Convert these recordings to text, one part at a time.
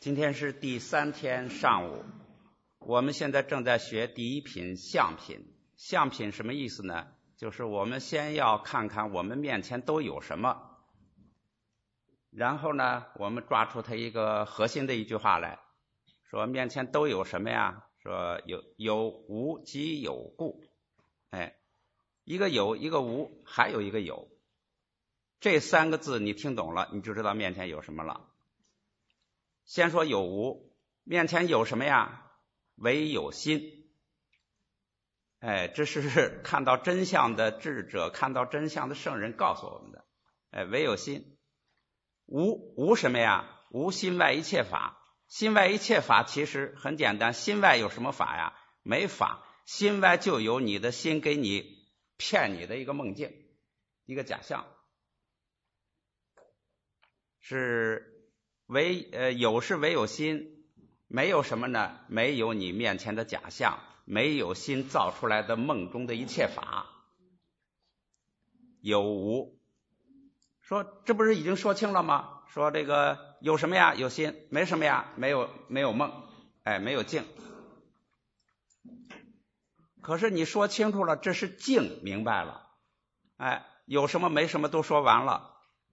今天是第3天上午，我们现在正在学第一品相品。相品什么意思呢？就是我们先要看看我们面前都有什么，然后呢，我们抓出它一个核心的一句话来，说面前都有什么呀？说有无即有故。一个有，一个无，还有一个有，这3个字你听懂了，你就知道面前有什么了。先说有无，面前有什么呀？唯有心。这是看到真相的智者，看到真相的圣人告诉我们的。唯有心。无什么呀？无心外一切法。心外一切法其实很简单，心外有什么法呀？没法。心外就有你的心给你骗你的一个梦境，一个假象。有是唯有心，没有什么呢？没有你面前的假象，没有心造出来的梦中的一切法。有无，说这不是已经说清了吗？说这个有什么呀？有心。没什么呀？没有梦，没有境。可是你说清楚了，这是境，明白了。有什么没什么都说完了。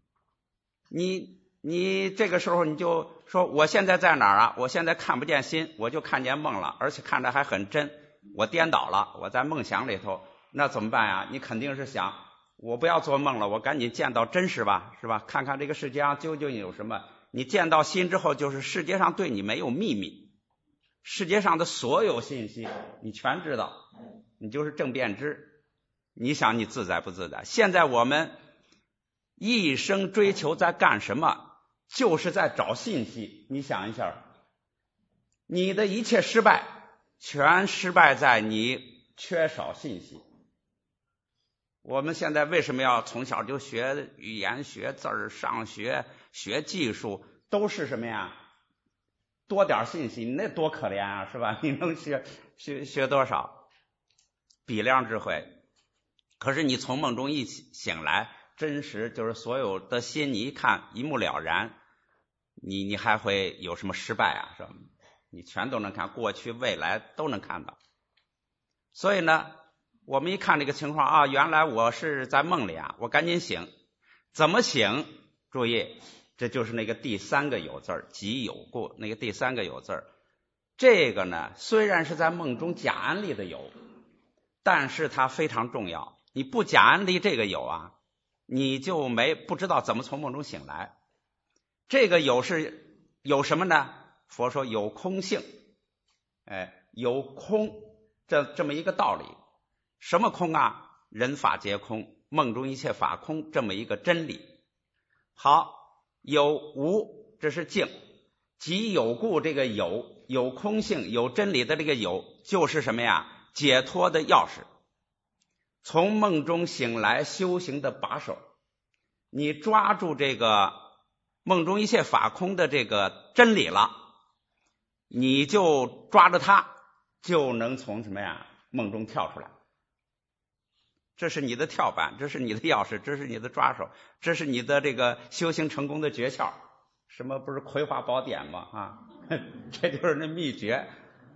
你这个时候你就说我现在在哪儿啊？我现在看不见心，我就看见梦了，而且看着还很真。我颠倒了，我在梦想里头，那怎么办呀？你肯定是想我不要做梦了，我赶紧见到真实吧，是吧？看看这个世界上究竟有什么。你见到心之后，就是世界上对你没有秘密，世界上的所有信息你全知道，你就是正遍知。你想你自在不自在？现在我们一生追求在干什么？就是在找信息。你想一下，你的一切失败全失败在你缺少信息。我们现在为什么要从小就学语言、学字儿、上学、学技术，都是什么呀？多点信息，你那多可怜啊，是吧？你能学多少？比量智慧。可是你从梦中一醒来，真实就是所有的心，你一看一目了然，你还会有什么失败啊？是吧？你全都能看，过去未来都能看到。所以呢，我们一看这个情况啊，原来我是在梦里啊，我赶紧醒。怎么醒？注意，这就是那个第3个有字，即有故。那个第3个有字，这个呢，虽然是在梦中假安立的有，但是它非常重要。你不假安立这个有啊，你就不知道怎么从梦中醒来。这个有是有什么呢？佛说有空性，有空这么一个道理。什么空啊？人法皆空，梦中一切法空，这么一个真理。好，有无，这是境。即有故，这个有空性有真理的这个有，就是什么呀？解脱的钥匙，从梦中醒来修行的把手。你抓住这个梦中一切法空的这个真理了，你就抓着它，就能从什么呀？梦中跳出来。这是你的跳板，这是你的钥匙，这是你的抓手，这是你的这个修行成功的诀窍。什么不是葵花宝典吗？这就是那秘诀。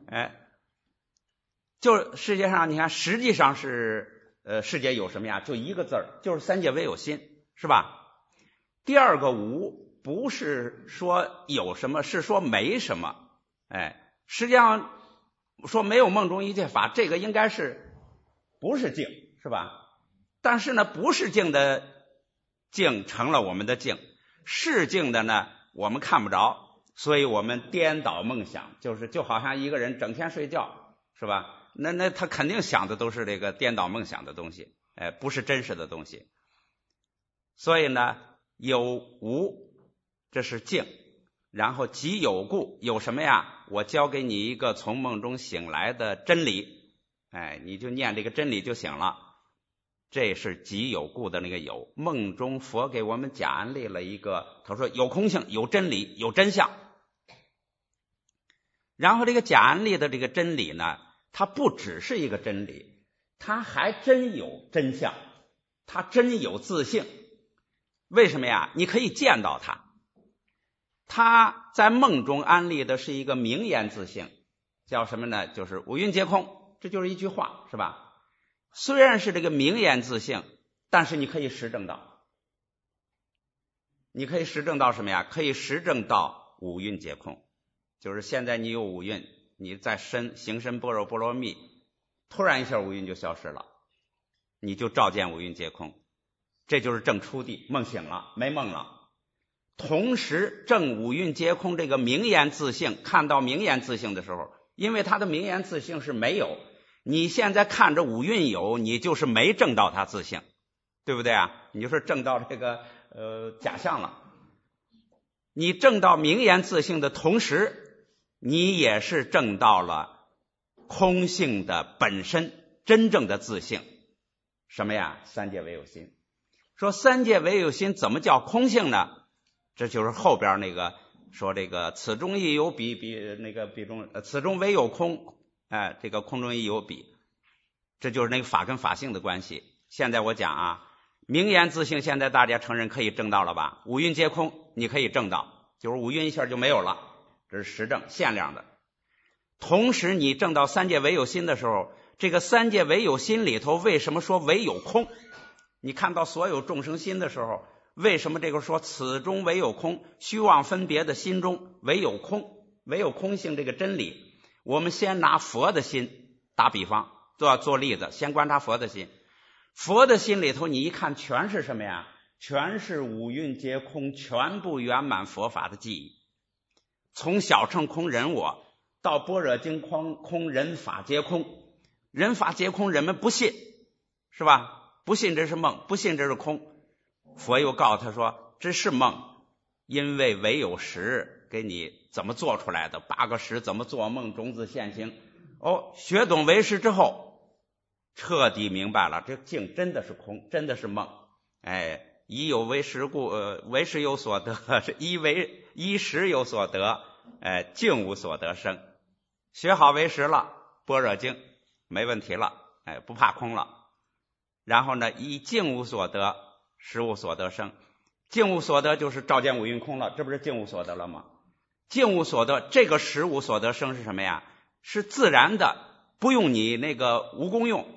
就世界上你看，实际上是世界有什么呀？就一个字儿，就是3界唯有心，是吧？第2个无，不是说有什么，是说没什么。实际上说没有梦中一切法，这个应该是不是境，是吧？但是呢，不是境的境成了我们的境，是境的呢我们看不着，所以我们颠倒梦想，就好像一个人整天睡觉，是吧？那他肯定想的都是这个颠倒梦想的东西，不是真实的东西。所以呢，有无，这是境。然后即有故，有什么呀？我教给你一个从梦中醒来的真理，你就念这个真理就醒了。这是即有故的那个有。梦中佛给我们假安立了一个，他说有空性有真理有真相。然后这个假安立的这个真理呢，它不只是一个真理，它还真有真相，它真有自性。为什么呀？你可以见到它。 他在梦中安立的是一个名言自性，叫什么呢？就是五蕴皆空，这就是一句话，是吧？虽然是这个名言自性，但是你可以实证到，你可以实证到什么呀？可以实证到五蕴皆空，就是现在你有五蕴，你在行深般若波罗蜜，突然一下五蕴就消失了，你就照见五蕴皆空，这就是证初地，梦醒了，没梦了。同时证五蕴皆空这个名言自性，看到名言自性的时候，因为它的名言自性是没有，你现在看着五蕴有，你就是没证到它自性，对不对啊？你就是证到这个假象了。你证到名言自性的同时，你也是证到了空性的本身真正的自性。什么呀？三界唯有心。说三界唯有心怎么叫空性呢？这就是后边那个说这个此中亦有彼，此中唯有空，这个空中亦有彼，这就是那个法跟法性的关系。现在我讲啊，名言自性现在大家承认可以证到了吧？五蕴皆空你可以证到，就是五蕴一下就没有了，这是实证限量的。同时你证到三界唯有心的时候，这个三界唯有心里头为什么说唯有空？你看到所有众生心的时候，为什么这个说此中唯有空？虚妄分别的心中唯有空，唯有空性这个真理。我们先拿佛的心打比方，都要做例子，先观察佛的心。佛的心里头你一看全是什么呀？全是五蕴皆空，全部圆满佛法的记忆。从小乘空人我到般若经空人法皆空，人法皆空人们不信，是吧？不信这是梦，不信这是空。佛又告诉他说这是梦，因为唯有识给你怎么做出来的，8个识怎么做梦，种子现行。学懂唯识之后彻底明白了，这境真的是空，真的是梦。以有为识故为识有所得，依识有所得，境无所得生。学好唯识了，般若经没问题了，不怕空了。然后呢，以境无所得，识无所得生。境无所得就是照见五蕴空了，这不是境无所得了吗？境无所得，这个识无所得生是什么呀？是自然的，不用你那个无功用，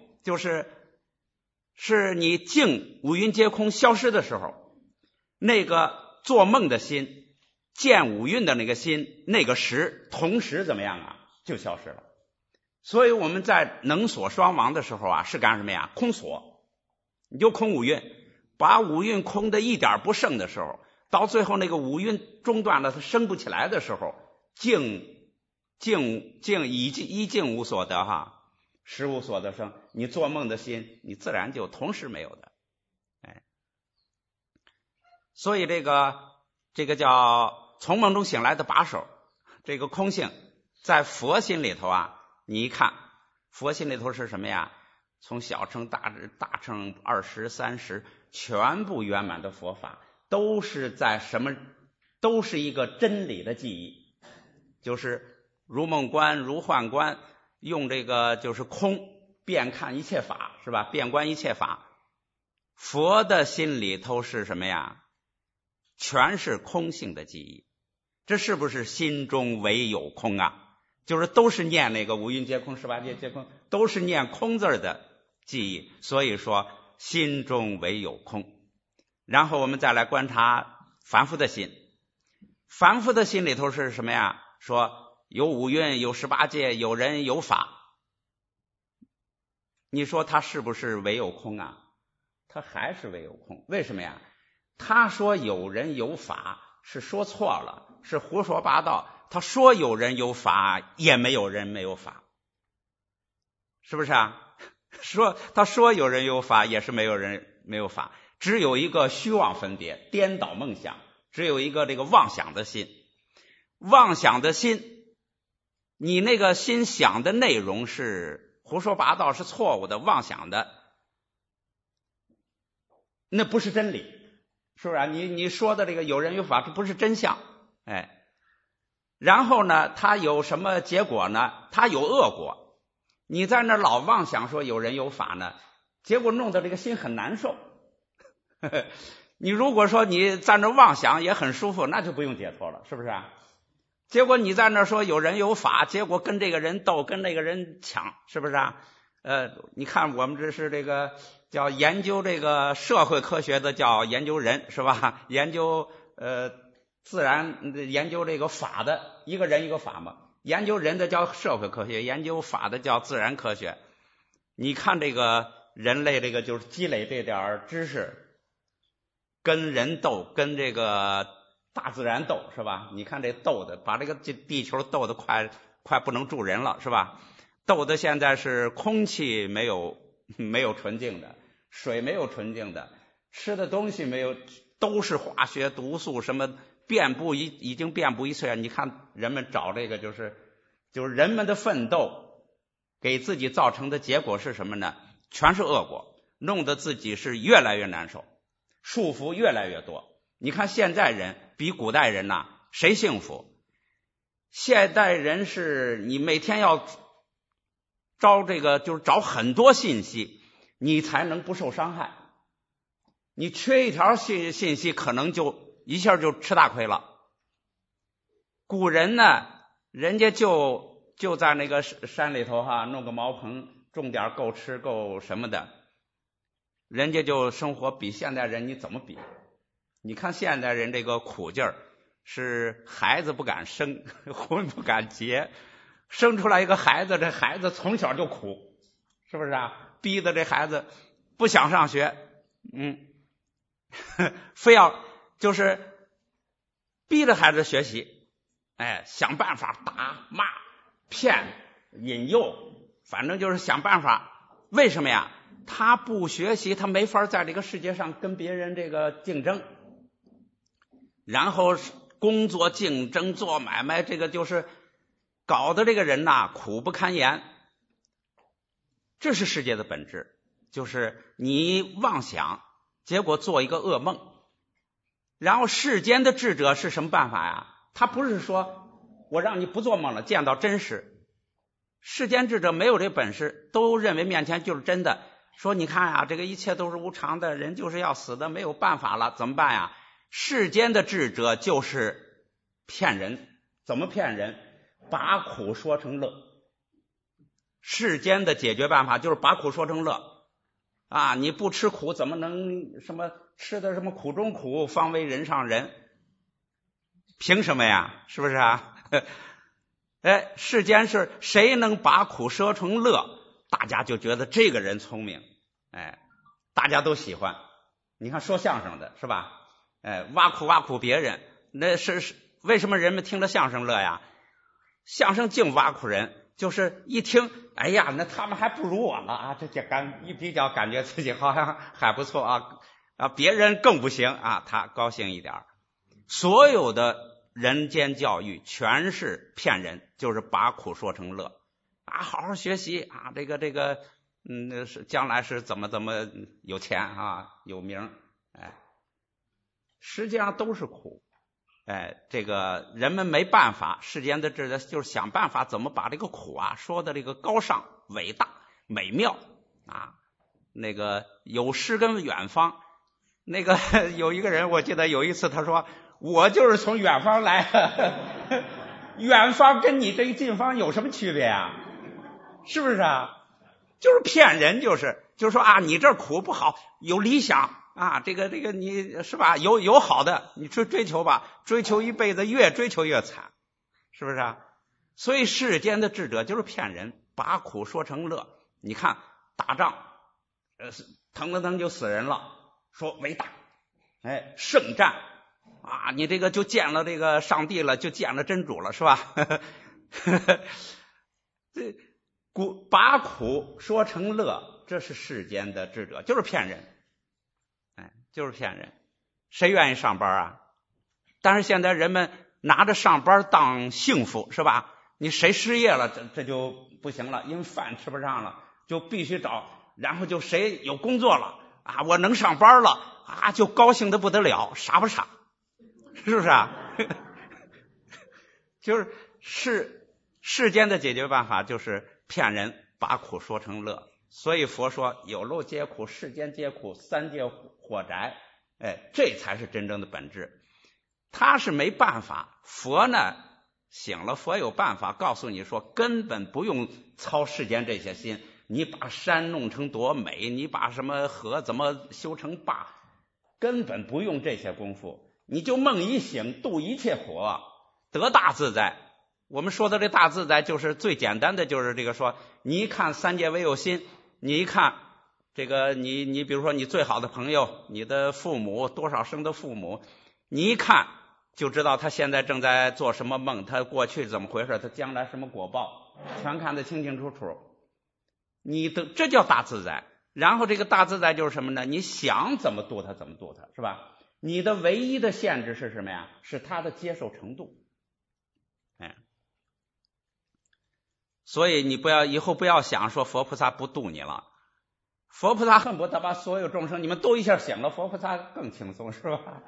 是你境五蕴皆空消失的时候，那个做梦的心，见五蕴的那个心，那个识同时怎么样啊？就消失了。所以我们在能所双亡的时候啊，是干什么呀？空所，你就空五蕴，把五蕴空的一点不剩的时候，到最后那个五蕴中断了，它生不起来的时候，境依境无所得哈，识无所得生。你做梦的心，你自然就同时没有的。所以这个叫从梦中醒来的把手，这个空性在佛心里头啊，你一看佛心里头是什么呀？从小乘大乘20、30全部圆满的佛法，都是在什么？都是一个真理的记忆，就是如梦观、如幻观，用这个就是空遍看一切法，是吧？遍观一切法。佛的心里头是什么呀？全是空性的记忆。这是不是心中唯有空啊？就是都是念那个五蕴皆空、18界皆空，都是念空字的记忆。所以说心中唯有空。然后我们再来观察凡夫的心，凡夫的心里头是什么呀？说有五蕴，有18界，有人，有法。你说他是不是唯有空啊？他还是唯有空。为什么呀？他说有人有法是说错了，是胡说八道。他说有人有法，也没有人没有法，是不是啊？他说有人有法，也是没有人没有法，只有一个虚妄分别，颠倒梦想，只有一个这个妄想的心。妄想的心，你那个心想的内容是胡说八道，是错误的，妄想的，那不是真理，是不是啊？你说的这个有人有法，这不是真相。然后呢，它有什么结果呢？它有恶果。你在那老妄想说有人有法呢，结果弄得这个心很难受。 你如果说你在那妄想也很舒服，那就不用解脱了，是不是啊？结果你在那说有人有法，结果跟这个人斗，跟那个人抢，是不是啊？你看我们这是这个叫研究这个社会科学的叫研究人，是吧？研究自然研究这个法的，一个人一个法嘛。研究人的叫社会科学，研究法的叫自然科学。你看这个人类这个就是积累这点知识，跟人斗，跟这个大自然斗，是吧？你看这斗的，把这个地球斗得快不能住人了，是吧？斗的现在是空气没有纯净的，水没有纯净的，吃的东西没有，都是化学毒素，什么已经遍布一切。你看人们找这个就是人们的奋斗给自己造成的结果是什么呢？全是恶果，弄得自己是越来越难受，束缚越来越多。你看现在人比古代人呐，谁幸福？现代人是你每天要就是找很多信息，你才能不受伤害。你缺一条信息，可能就一下就吃大亏了。古人呢，人家就在那个山里头弄个茅棚，种点够吃够什么的，人家就生活比现代人你怎么比？你看现代人这个苦劲儿，是孩子不敢生，婚不敢结，生出来一个孩子，这孩子从小就苦，是不是啊？逼得这孩子不想上学，非要就是逼着孩子学习，想办法打骂骗引诱，反正就是想办法。为什么呀？他不学习，他没法在这个世界上跟别人这个竞争，然后工作竞争做买卖，这个就是搞得这个人呐苦不堪言。这是世界的本质，就是你妄想，结果做一个噩梦。然后世间的智者是什么办法呀？他不是说我让你不做梦了，见到真实。世间智者没有这本事，都认为面前就是真的。说你看啊，这个一切都是无常的，人就是要死的，没有办法了，怎么办呀？世间的智者就是骗人。怎么骗人？把苦说成乐。世间的解决办法就是把苦说成乐啊！你不吃苦，怎么能什么吃的什么苦中苦，方为人上人？凭什么呀？是不是啊？世间是谁能把苦说成乐，大家就觉得这个人聪明，大家都喜欢。你看说相声的是吧？挖苦别人，那是为什么人们听了相声乐呀？相声净挖苦人，就是一听，哎呀，那他们还不如我了啊！这一比较，感觉自己好像还不错啊，别人更不行啊，他高兴一点。所有的人间教育全是骗人，就是把苦说成乐啊，好好学习啊，这个将来是怎么有钱啊，有名，实际上都是苦。这个人们没办法，世间的智者就是想办法怎么把这个苦啊说的这个高尚、伟大、美妙啊。那个有诗跟远方，那个有一个人，我记得有一次他说，我就是从远方来的，远方跟你这个近方有什么区别啊？是不是啊？就是骗人，就是说啊，你这苦不好，有理想啊，这个你是吧？有好的，你追求吧，追求一辈子，越追求越惨，是不是啊？所以世间的智者就是骗人，把苦说成乐。你看打仗，腾就死人了，说伟大，圣战啊，你这个就见了这个上帝了，就见了真主了，是吧？把苦说成乐，这是世间的智者，就是骗人。就是骗人，谁愿意上班啊？但是现在人们拿着上班当幸福，是吧？你谁失业了，这就不行了，因为饭吃不上了，就必须找，然后就谁有工作了啊，我能上班了啊，就高兴的不得了，傻不傻？是不是啊？就是世间的解决办法就是骗人，把苦说成乐。所以佛说有漏皆苦，世间皆苦，三界火宅， 这才是真正的本质。他是没办法，佛呢醒了，佛有办法告诉你说，根本不用操世间这些心，你把山弄成多美，你把什么河怎么修成坝，根本不用这些功夫，你就梦一醒，度一切苦，得大自在。我们说的这大自在就是最简单的，就是这个说，你一看三界唯有心，你一看这个你比如说你最好的朋友，你的父母，多少生的父母，你一看就知道他现在正在做什么梦，他过去怎么回事，他将来什么果报，全看得清清楚楚。这叫大自在。然后这个大自在就是什么呢？你想怎么度他怎么度他，是吧？你的唯一的限制是什么呀？是他的接受程度。所以你以后不要想说佛菩萨不度你了，佛菩萨恨不得把所有众生你们都一下醒了，佛菩萨更轻松，是吧？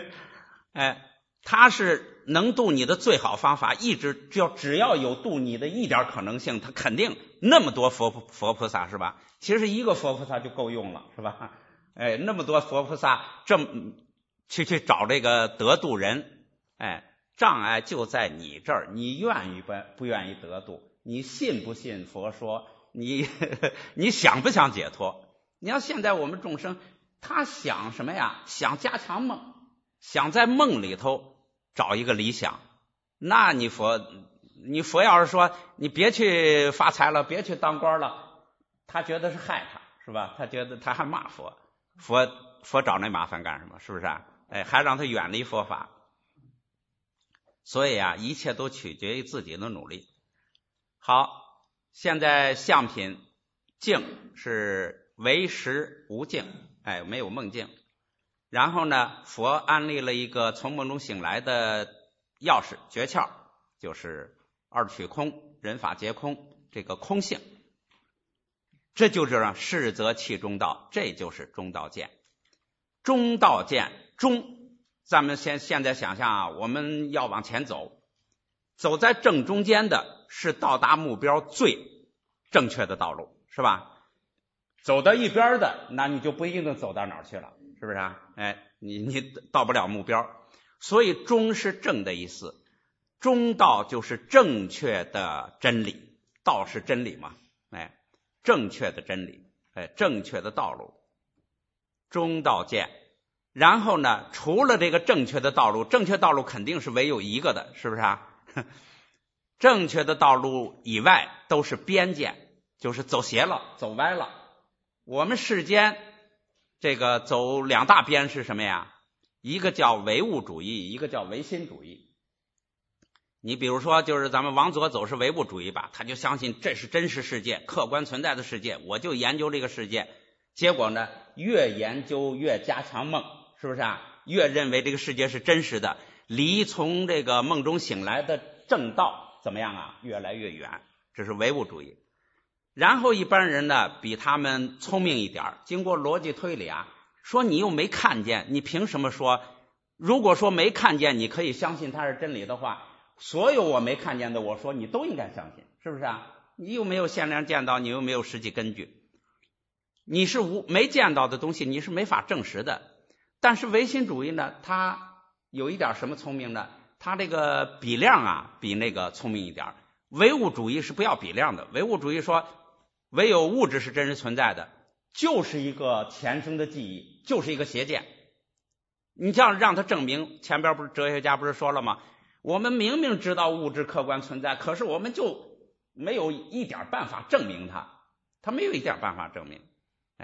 他是能度你的最好方法，只要有度你的一点可能性，他肯定那么多佛菩萨，是吧？其实一个佛菩萨就够用了，是吧？那么多佛菩萨去找这个得度人，障碍就在你这儿，你愿意不愿意得度？你信不信佛说？你想不想解脱？你要现在我们众生他想什么呀？想加强梦，想在梦里头找一个理想。那你佛要是说你别去发财了，别去当官了，他觉得是害他，是吧？他觉得他还骂佛找那麻烦干什么？是不是啊？还让他远离佛法。所以啊，一切都取决于自己的努力。好，现在相品境是唯识无境，没有梦境。然后呢，佛安利了一个从梦中醒来的钥匙诀窍，就是二取空，人法皆空，这个空性。这就是让是则弃中道，这就是中道见。中道见，咱们现在想象啊，我们要往前走在正中间的是到达目标最正确的道路，是吧？走到一边的，那你就不一定走到哪儿去了，是不是啊？你到不了目标。所以中是正的意思，中道就是正确的真理，道是真理嘛，正确的真理，正确的道路，中道见。然后呢，除了这个正确的道路，正确道路肯定是唯有一个的，是不是啊？正确的道路以外都是边见，就是走邪了，走歪了。我们世间这个走两大边是什么呀？一个叫唯物主义，一个叫唯心主义。你比如说，就是咱们往左走是唯物主义吧，他就相信这是真实世界，客观存在的世界，我就研究这个世界。结果呢，越研究越加强梦，是不是啊？越认为这个世界是真实的，离从这个梦中醒来的正道怎么样啊？越来越远，这是唯物主义。然后一般人呢，比他们聪明一点，经过逻辑推理啊，说你又没看见，你凭什么说？如果说没看见，你可以相信它是真理的话，所有我没看见的，我说你都应该相信，是不是啊？你又没有限量见到，你又没有实际根据，你是没见到的东西，你是没法证实的。但是唯心主义呢，它有一点什么聪明呢？它这个比量啊，比那个聪明一点。唯物主义是不要比量的，唯物主义说唯有物质是真实存在的，就是一个前生的记忆，就是一个邪见。你这样让他证明，前边不是哲学家不是说了吗？我们明明知道物质客观存在，可是我们就没有一点办法证明他没有一点办法证明，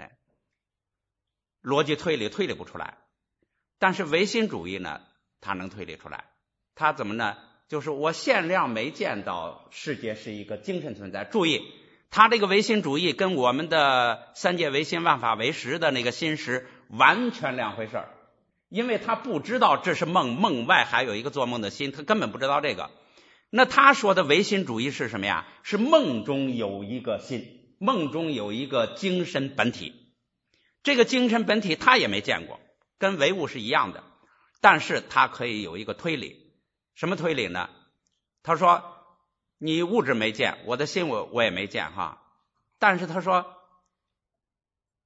逻辑推理不出来。但是唯心主义呢，他能推理出来。他怎么呢？就是我限量没见到世界是一个精神存在。注意，他这个唯心主义跟我们的三界唯心万法唯识的那个心识完全两回事儿，因为他不知道这是梦，梦外还有一个做梦的心，他根本不知道这个。那他说的唯心主义是什么呀？是梦中有一个心，梦中有一个精神本体，这个精神本体他也没见过，跟唯物是一样的，但是他可以有一个推理。什么推理呢？他说你物质没见，我的心我也没见哈，但是他说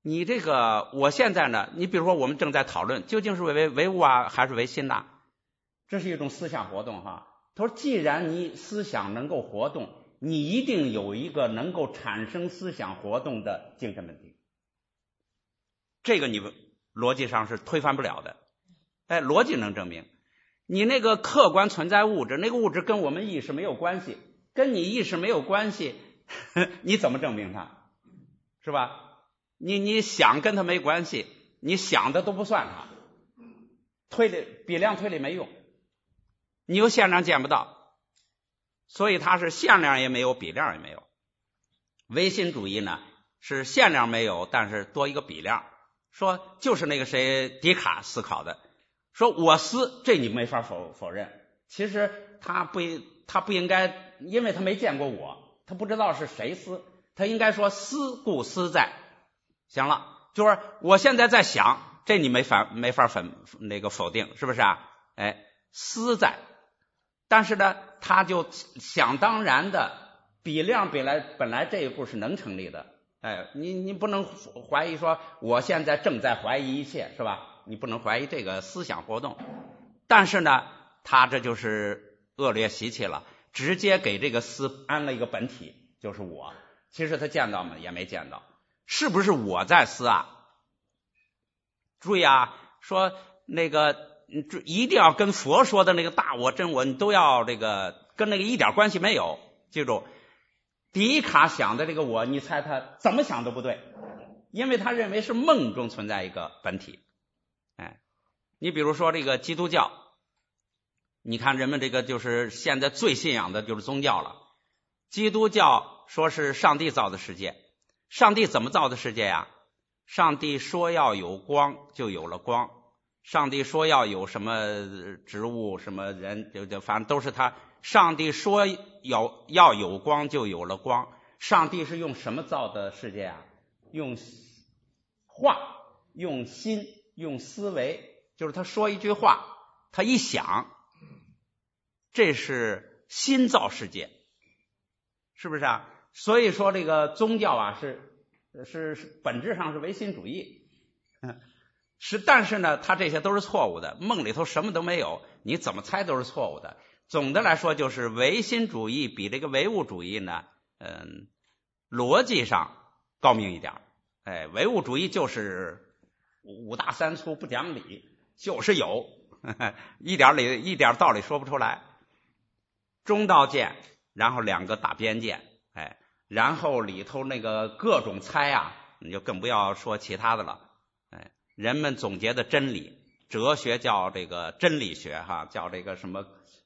你这个我现在呢，你比如说我们正在讨论究竟是唯物啊还是唯心呐，这是一种思想活动哈。他说既然你思想能够活动，你一定有一个能够产生思想活动的精神本体，这个你逻辑上是推翻不了的。逻辑能证明你那个客观存在物质，那个物质跟我们意识没有关系，跟你意识没有关系，你怎么证明它？是吧？你想跟它没关系，你想的都不算它，比量推理没用，你有限量见不到，所以它是限量也没有，比量也没有。唯心主义呢是限量没有，但是多一个比量，说就是那个谁笛卡思考的，说我思，这你没法否认。其实他不应该，因为他没见过我，他不知道是谁思，他应该说思故思在。行了，就是我现在在想，这你没法否定，是不是啊？思在，但是呢，他就想当然的比量本来这一步是能成立的。你不能怀疑说我现在正在怀疑一切，是吧？你不能怀疑这个思想活动，但是呢，他这就是恶劣习气了，直接给这个思安了一个本体，就是我。其实他见到吗？也没见到。是不是我在思啊？注意啊，说那个一定要跟佛说的那个大我真我，你都要这个跟那个一点关系没有。记住，笛卡想的这个我，你猜他怎么想都不对，因为他认为是梦中存在一个本体。你比如说这个基督教，你看人们这个就是现在最信仰的就是宗教了。基督教说是上帝造的世界，上帝怎么造的世界呀？上帝说要有光，就有了光。上帝说要有什么植物什么人，就反正都是他。上帝说要有光，就有了光。上帝是用什么造的世界啊？用话，用心，用思维，就是他说一句话，他一想，这是心造世界，是不是啊？所以说这个宗教啊是本质上是唯心主义，但是呢，它这些都是错误的，梦里头什么都没有，你怎么猜都是错误的。总的来说，就是唯心主义比这个唯物主义呢，逻辑上高明一点。唯物主义就是五大三粗不讲理，就是有一点道理说不出来。中道见，然后两个打边见，然后里头那个各种猜啊，你就更不要说其他的了。人们总结的真理，哲学叫这个真理学哈，叫这个什么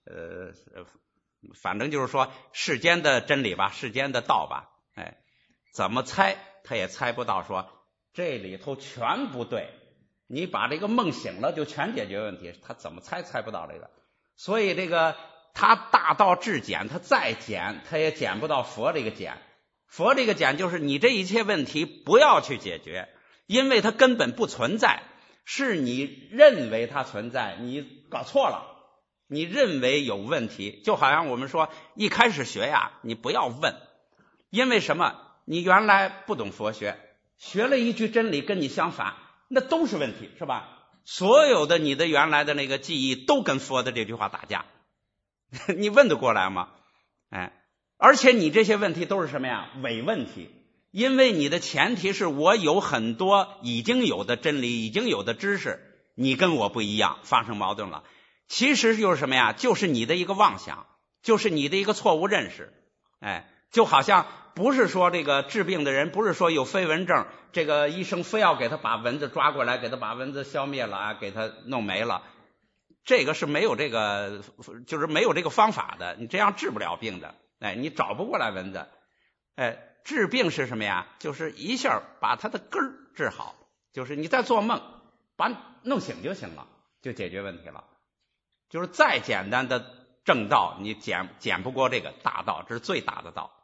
反正就是说世间的真理吧，世间的道吧。怎么猜他也猜不到说这里头全不对，你把这个梦醒了就全解决问题，他怎么猜不到这个。所以这个他大道至简，他再简他也简不到佛这个简。佛这个简就是你这一切问题不要去解决，因为它根本不存在，是你认为它存在，你搞错了，你认为有问题。就好像我们说一开始学呀，你不要问，因为什么？你原来不懂佛学，学了一句真理跟你相反，那都是问题，是吧？所有的你的原来的那个记忆都跟佛的这句话打架，你问得过来吗？而且你这些问题都是什么呀？伪问题，因为你的前提是我有很多已经有的真理，已经有的知识，你跟我不一样，发生矛盾了。其实就是什么呀？就是你的一个妄想，就是你的一个错误认识。就好像不是说这个治病的人不是说有飞蚊症，这个医生非要给他把蚊子抓过来，给他把蚊子消灭了啊，给他弄没了，这个是没有这个，就是没有这个方法的，你这样治不了病的。你找不过来蚊子。治病是什么呀？就是一下把他的根儿治好，就是你在做梦把你弄醒就行了，就解决问题了。就是再简单的正道你捡不过这个大道，这是最大的道。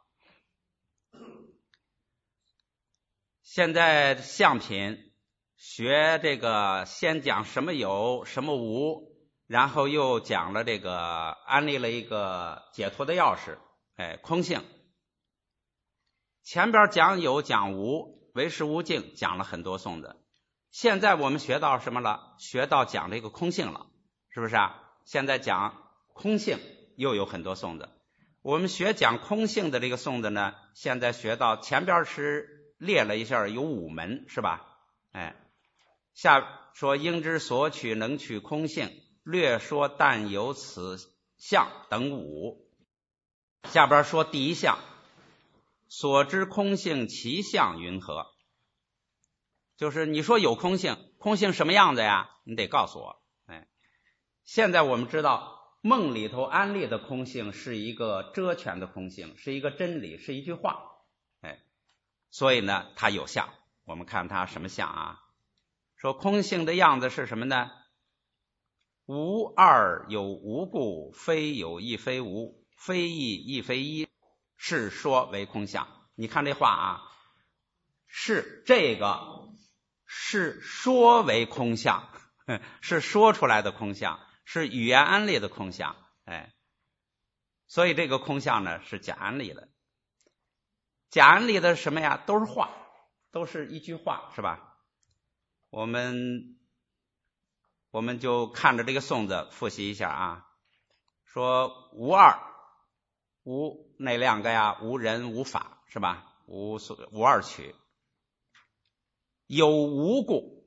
现在相品学这个先讲什么有什么无，然后又讲了这个安利了一个解脱的钥匙，空性。前边讲有讲无， 唯识无境讲了很多颂的。现在我们学到什么了？学到讲这个空性了，是不是啊？现在讲空性又有很多颂的。我们学讲空性的这个颂的呢，现在学到前边是列了一下有5门，是吧？下说应之所取能取空性，略说但有此相等5。下边说第一项，所知空性其相云何？就是你说有空性，空性什么样子呀？你得告诉我。现在我们知道梦里头安立的空性是一个遮全的空性，是一个真理，是一句话。所以呢它有相。我们看它什么相啊？说空性的样子是什么呢？无二有无故，非有亦非无，非一亦非一，是说为空相。你看这话啊，是这个是说为空相，是说出来的空相，是语言安立的空相。所以这个空相呢是假安立的。假安立的什么呀？都是话，都是一句话，是吧？我们就看着这个颂子复习一下啊。说无二，无哪两个呀？无人无法，是吧？无二取。有无故，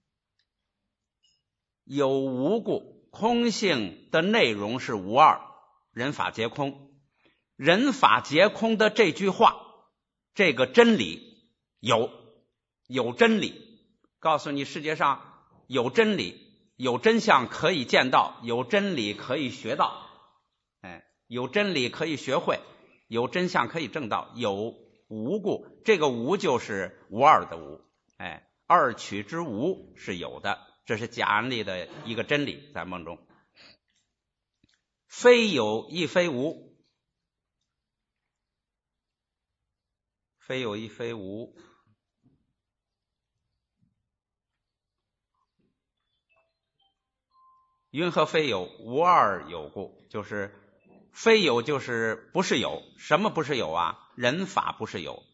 有无故，空性的内容是无二，人法皆空。人法皆空的这句话，这个真理有真理，告诉你世界上有真理，有真相可以见到，有真理可以学到，有真理可以学会，有真相可以证到。有无故，这个无就是无二的无，二取之无是有的，这是假安立的一个真理，在梦中。非有亦非无，非有亦非无，云何非有？无二有故。就是非有就是不是有。什么不是有啊？人法不是有。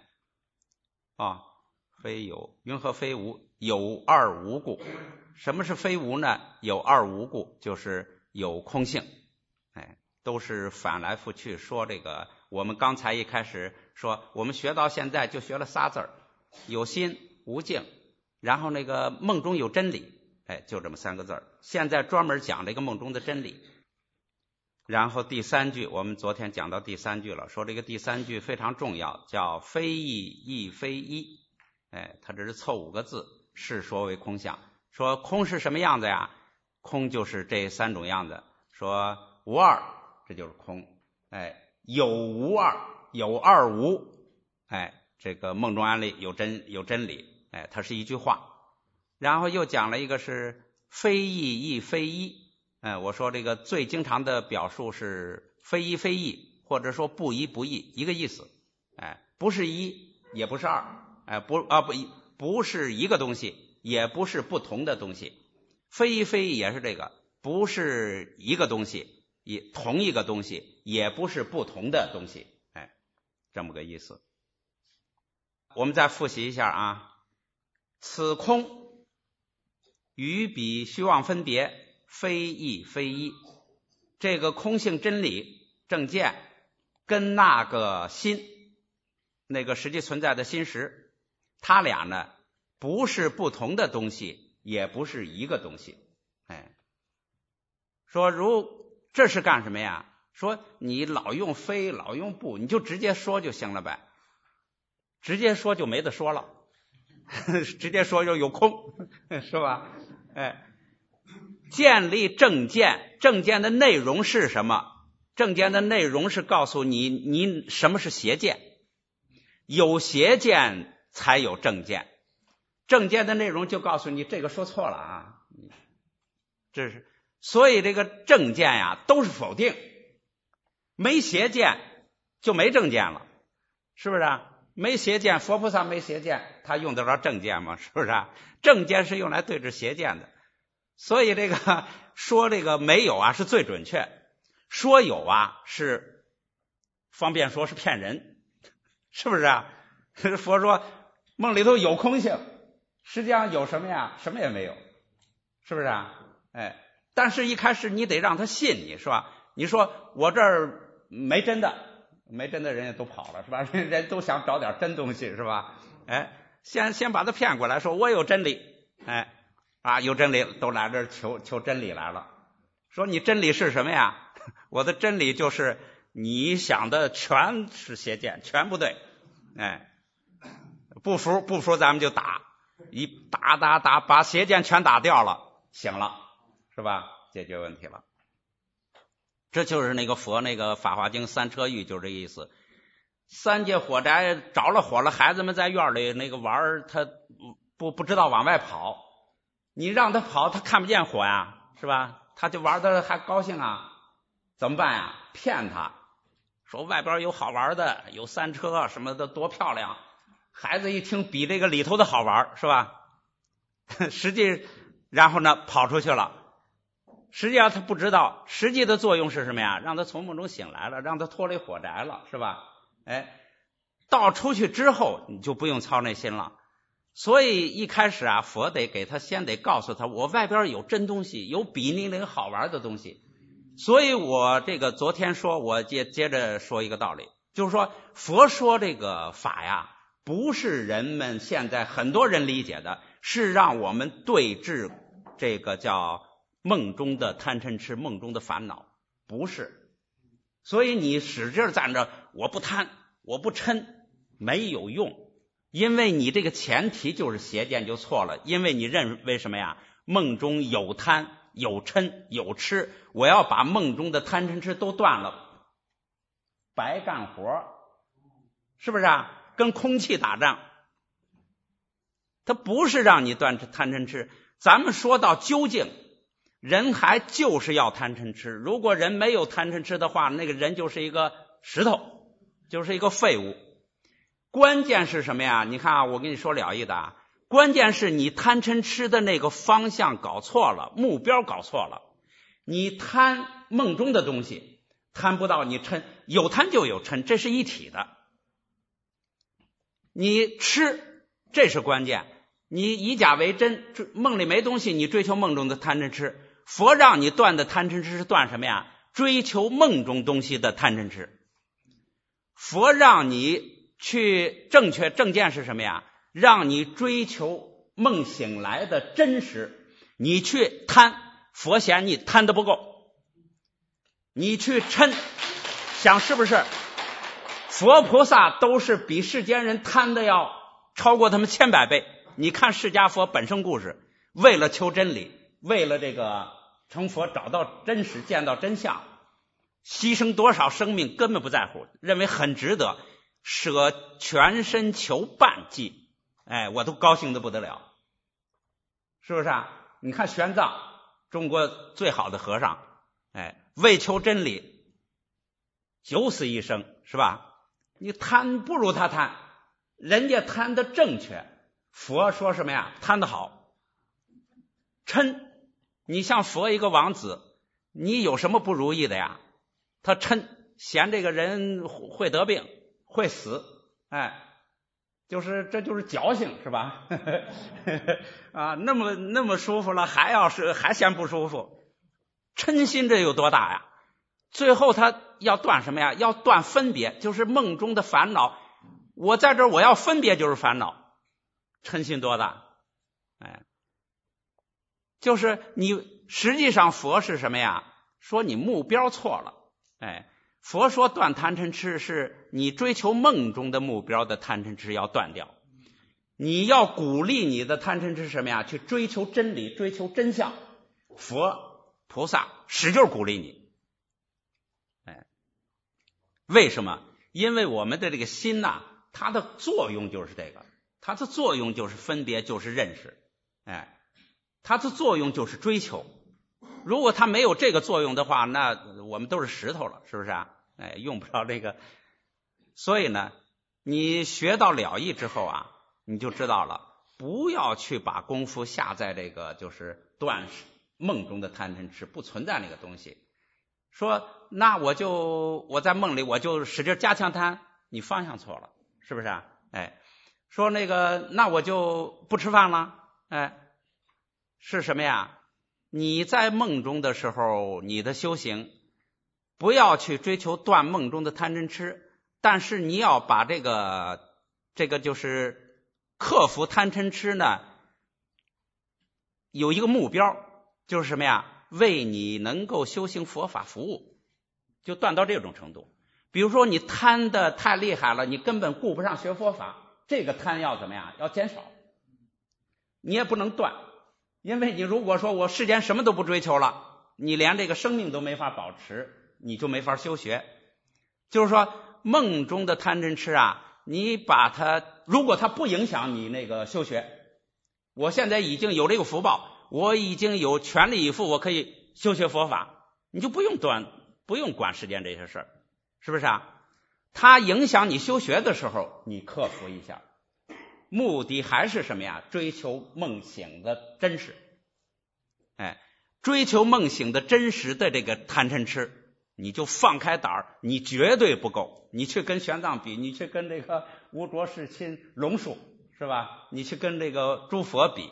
非有，云何非无？有二无故。什么是非无呢？有二无故，就是有空性。都是反来覆去说这个。我们刚才一开始说，我们学到现在就学了仨字儿：有心无境，然后那个梦中有真理。就这么3个字儿。现在专门讲这个梦中的真理。然后第3句，我们昨天讲到第3句了，说这个第3句非常重要，叫非一亦非一。它这是凑5个字，是说为空相。说空是什么样子呀？空就是这3种样子。说无二，这就是空。有无二，有二无。这个梦中安立有真理。它是一句话。然后又讲了一个是非一亦非一。我说这个最经常的表述是非一非一，或者说不一不异，一个意思。不是一，也不是二。不是一个东西，也不是不同的东西。非一非一也是这个，不是一个东西，也同一个东西，也不是不同的东西。这么个意思。我们再复习一下啊。此空与彼虚妄分别，非一非一。这个空性真理正见跟那个心，那个实际存在的心识，它俩呢不是不同的东西，也不是一个东西。说这是干什么呀？说你老用非老用不，你就直接说就行了呗。直接说就没得说了，直接说就有空，是吧？建立正见，正见的内容是什么？正见的内容是告诉你什么是邪见。有邪见才有正见。正见的内容就告诉你这个说错了啊。所以这个正见呀都是否定。没邪见就没正见了，是不是啊？没邪见，佛菩萨没邪见，他用得着正见吗？是不是啊？正见是用来对治邪见的。所以这个说这个没有啊是最准确，说有啊是方便说是骗人，是不是啊？佛说梦里头有空性，实际上有什么呀？什么也没有，是不是啊？哎，但是一开始你得让他信你，是吧？你说我这儿没真的，没真的人家都跑了，是吧？人都想找点真东西，是吧？哎，先把他骗过来，说我有真理，哎有真理，都来这儿求真理来了。说你真理是什么呀？我的真理就是你想的全是邪见，全不对。哎，不服咱们就打，一打，把邪见全打掉了，行了，是吧？解决问题了。这就是那个佛那个《法华经》三车喻，就这意思。三界火灾着了火了，孩子们在院里那个玩，他不知道往外跑，你让他跑，他看不见火呀，是吧？他就玩的还高兴啊，怎么办呀？骗他，说外边有好玩的，有三车什么的，多漂亮。孩子一听比这个里头的好玩，是吧？实际然后呢跑出去了，实际上他不知道实际的作用是什么呀？让他从梦中醒来了，让他脱离火宅了，是吧？哎，到出去之后你就不用操那心了。所以一开始啊，佛先得告诉他，我外边有真东西，有比你那个好玩的东西。所以我这个昨天说，我接着说一个道理，就是说佛说这个法呀，不是人们现在很多人理解的，是让我们对治这个叫梦中的贪嗔痴，梦中的烦恼，不是。所以你使劲站着，我不贪，我不嗔，没有用。因为你这个前提就是邪见就错了，因为你认为什么呀？梦中有贪有嗔有痴，我要把梦中的贪嗔痴都断了，白干活，是不是啊？跟空气打仗。它不是让你断贪嗔痴，咱们说到究竟，人还就是要贪嗔痴。如果人没有贪嗔痴的话，那个人就是一个石头，就是一个废物。关键是什么呀？你看啊，我跟你说了义的啊，关键是你贪嗔痴的那个方向搞错了，目标搞错了。你贪梦中的东西，贪不到你嗔，有贪就有嗔，这是一体的。你吃，这是关键。你以假为真，梦里没东西，你追求梦中的贪嗔痴。佛让你断的贪嗔痴是断什么呀？追求梦中东西的贪嗔痴。佛让你去正见是什么呀？让你追求梦醒来的真实。你去贪，佛嫌你贪得不够。你去嗔，想是不是佛菩萨都是比世间人贪的要超过他们千百倍。你看释迦佛本生故事，为了求真理，为了这个成佛，找到真实，见到真相，牺牲多少生命根本不在乎，认为很值得，舍全身求半计，我都高兴的不得了，是不是啊？你看玄奘，中国最好的和尚，为求真理九死一生，是吧？你贪不如他贪，人家贪的正确，佛说什么呀？贪的好。嗔，你像佛一个王子，你有什么不如意的呀？他嗔，嫌这个人会得病会死，这就是矫情，是吧？啊，那么舒服了，还嫌不舒服，嗔心这有多大呀？最后他要断什么呀？要断分别，就是梦中的烦恼。我在这儿我要分别就是烦恼，嗔心多大？就是你实际上佛是什么呀？说你目标错了。佛说断贪嗔痴是你追求梦中的目标的贪嗔痴要断掉，你要鼓励你的贪嗔痴什么呀？去追求真理，追求真相。佛菩萨使劲鼓励你。为什么？因为我们的这个心呐，它的作用就是这个，它的作用就是分别，就是认识，它的作用就是追求。如果它没有这个作用的话，那我们都是石头了，是不是啊？用不着这个。所以呢，你学到了义之后啊，你就知道了，不要去把功夫下在这个就是断梦中的贪嗔痴，不存在那个东西。说那我在梦里我就使劲加强贪，你方向错了，是不是啊？ 说那个那我就不吃饭了。是什么呀？你在梦中的时候，你的修行不要去追求断梦中的贪嗔痴，但是你要把这个就是克服贪嗔痴呢，有一个目标，就是什么呀？为你能够修行佛法服务，就断到这种程度。比如说你贪的太厉害了，你根本顾不上学佛法，这个贪要怎么样？要减少。你也不能断，因为你如果说我世间什么都不追求了，你连这个生命都没法保持，你就没法修学。就是说梦中的贪嗔痴啊，你把它，如果它不影响你那个修学，我现在已经有这个福报，我已经有全力以赴，我可以修学佛法，你就不用断，不用管世间这些事儿，是不是啊？它影响你修学的时候，你克服一下，目的还是什么呀？追求梦醒的真实。追求梦醒的真实的这个贪嗔痴，你就放开胆儿，你绝对不够。你去跟玄奘比，你去跟这个无着世亲龙树，是吧？你去跟这个诸佛比，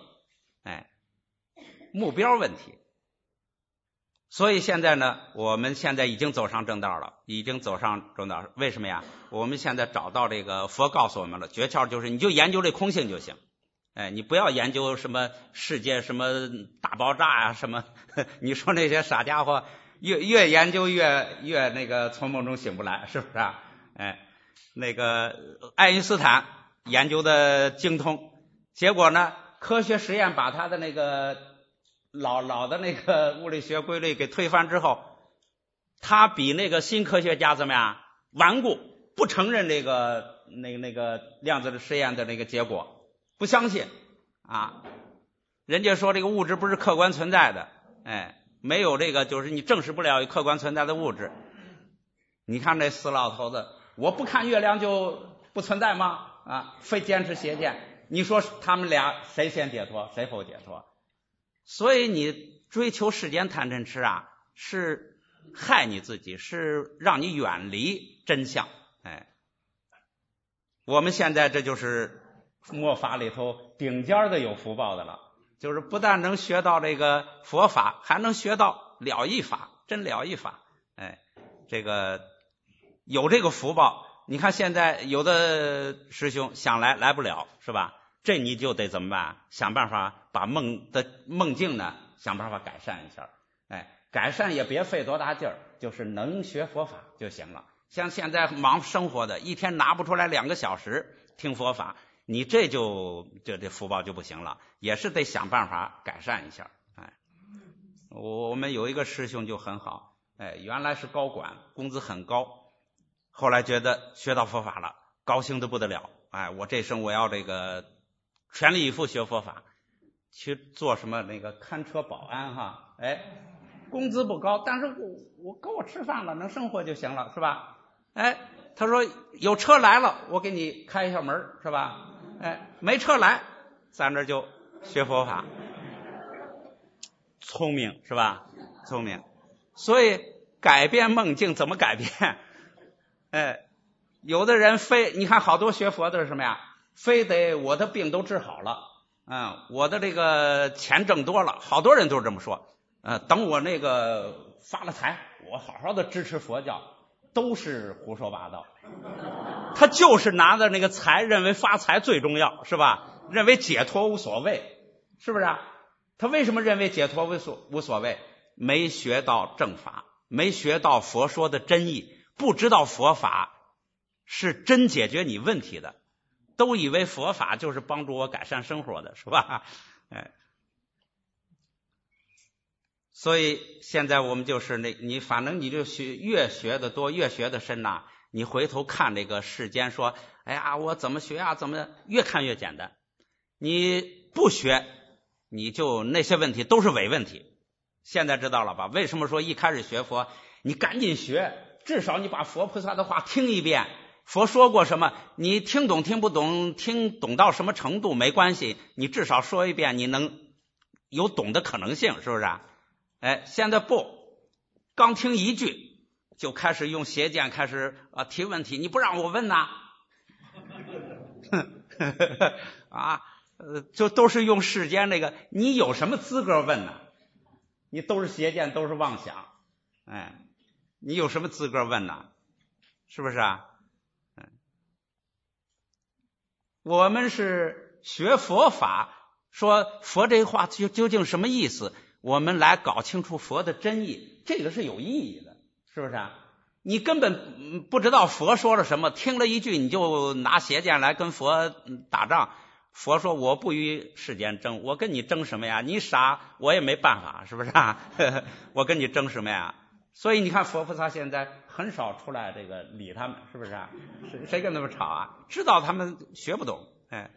目标问题。所以现在呢，我们现在已经走上正道了，已经走上正道。为什么呀？我们现在找到这个佛告诉我们了，诀窍就是你就研究这空性就行。你不要研究什么世界什么大爆炸啊什么，你说那些傻家伙越研究越那个从梦中醒不来，是不是啊？那个爱因斯坦研究的精通，结果呢，科学实验把他的那个老的那个物理学规律给推翻之后，他比那个新科学家怎么样？顽固，不承认这个那个量子实验的那个结果，不相信啊。人家说这个物质不是客观存在的，没有这个就是你证实不了客观存在的物质。你看这死老头子，我不看月亮就不存在吗？非坚持邪见。你说他们俩谁先解脱，谁后解脱？所以你追求世间贪嗔痴啊，是害你自己，是让你远离真相。我们现在这就是末法里头顶尖的有福报的了，就是不但能学到这个佛法，还能学到了义法，真了义法。这个有这个福报。你看现在有的师兄想来不了，是吧？这你就得怎么办？想办法把梦境呢，想办法改善一下。改善也别费多大劲儿，就是能学佛法就行了。像现在忙生活的，一天拿不出来2个小时听佛法，你这福报就不行了，也是得想办法改善一下。我们有一个师兄就很好，原来是高管，工资很高，后来觉得学到佛法了，高兴得不得了。我这生我要这个全力以赴学佛法，去做什么那个看车保安哈。工资不高，但是我够我吃饭了，能生活就行了，是吧？他说有车来了，我给你开一下门，是吧？没车来，咱这就学佛法。聪明是吧？聪明。所以改变梦境怎么改变？有的人你看好多学佛的是什么呀？非得我的病都治好了，我的这个钱挣多了，好多人都是这么说。等我那个发了财，我好好的支持佛教，都是胡说八道。他就是拿着那个财，认为发财最重要，是吧？认为解脱无所谓，是不是啊？他为什么认为解脱无所谓？没学到正法，没学到佛说的真意，不知道佛法是真解决你问题的，都以为佛法就是帮助我改善生活的，是吧？所以现在我们就是你反正你就越学的多，越学的深呐，你回头看这个世间说，我怎么学啊？怎么越看越简单？你不学，你就那些问题都是伪问题。现在知道了吧？为什么说一开始学佛，你赶紧学，至少你把佛菩萨的话听一遍，佛说过什么，你听懂听不懂，听懂到什么程度没关系，你至少说一遍，你能有懂的可能性，是不是啊？现在不，刚听一句就开始用邪见开始提问题，你不让我问呐？ 啊，就都是用世间那个，你有什么资格问呢？你都是邪见，都是妄想，哎，你有什么资格问呢？是不是啊？我们是学佛法，说佛这话究竟什么意思？我们来搞清楚佛的真意，这个是有意义的，是不是啊？你根本不知道佛说了什么，听了一句你就拿邪见来跟佛打仗。佛说我不与世间争，我跟你争什么呀？你傻，我也没办法，是不是啊？我跟你争什么呀？所以你看佛菩萨现在很少出来这个理他们，是不是啊？谁跟他们吵啊？知道他们学不懂。哎，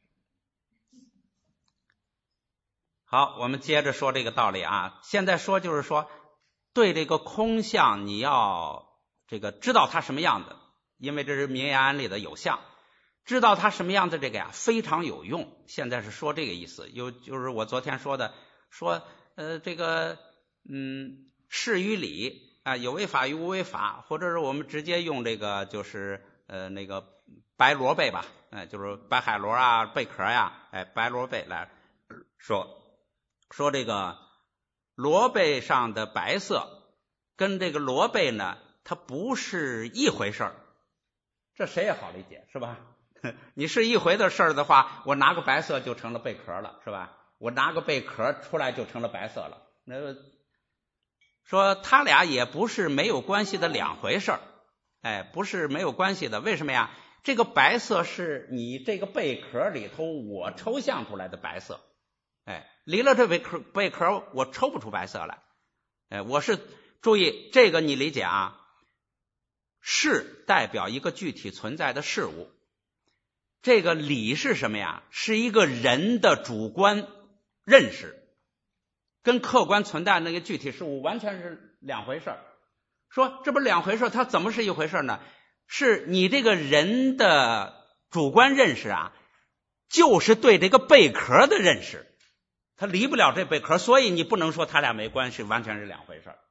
好，我们接着说这个道理啊。现在说就是说，对这个空相你要这个知道它什么样子，因为这是名言案例的有相，知道它什么样子这个呀非常有用。现在是说这个意思，就是我昨天说的，说这个事与理啊，有为法与无为法，或者是我们直接用这个就是那个白螺贝吧，就是白海螺啊贝壳呀，白螺贝来说这个螺贝上的白色跟这个螺贝呢，它不是一回事儿，这谁也好理解，是吧？你是一回的事儿的话，我拿个白色就成了贝壳了，是吧？我拿个贝壳出来就成了白色了。那说他俩也不是没有关系的两回事儿，不是没有关系的。为什么呀？这个白色是你这个贝壳里头我抽象出来的白色，离了这贝壳我抽不出白色来。我是注意这个你理解啊，是代表一个具体存在的事物。这个理是什么呀？是一个人的主观认识，跟客观存在那个具体事物完全是两回事。说这不两回事，它怎么是一回事呢？是你这个人的主观认识啊，就是对这个贝壳的认识，它离不了这贝壳，所以你不能说它俩没关系，完全是两回事。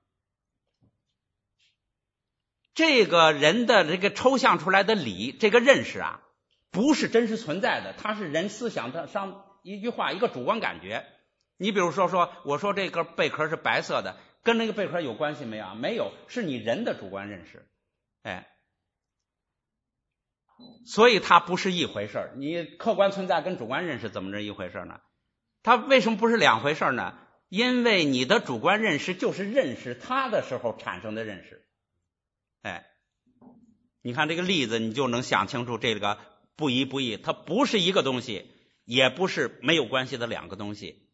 这个人的这个抽象出来的理，这个认识啊，不是真实存在的，它是人思想上一句话一个主观感觉。你比如说我说这个贝壳是白色的，跟那个贝壳有关系没有？没有，是你人的主观认识。所以它不是一回事。你客观存在跟主观认识怎么是一回事呢？它为什么不是两回事呢？因为你的主观认识就是认识它的时候产生的认识。你看这个例子你就能想清楚这个不一不异，它不是一个东西，也不是没有关系的两个东西。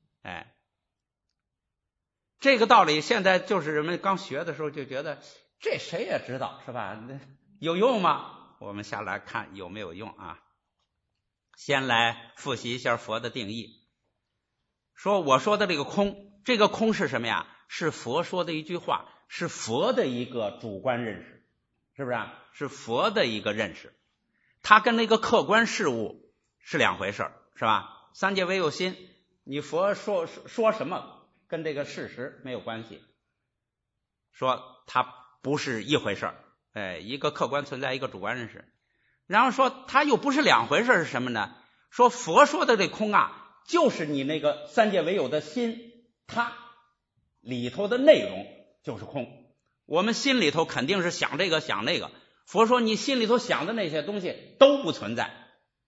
这个道理现在就是人们刚学的时候就觉得这谁也知道，是吧？有用吗？我们下来看有没有用啊。先来复习一下佛的定义。说我说的这个空，这个空是什么呀？是佛说的一句话，是佛的一个主观认识，是不是啊？是佛的一个认识，它跟那个客观事物是两回事，是吧？三界唯有心，你佛说什么跟这个事实没有关系，说它不是一回事，一个客观存在，一个主观认识。然后说它又不是两回事是什么呢？说佛说的这空啊，就是你那个三界唯有的心，它里头的内容就是空。我们心里头肯定是想这个想那个，佛说你心里头想的那些东西都不存在，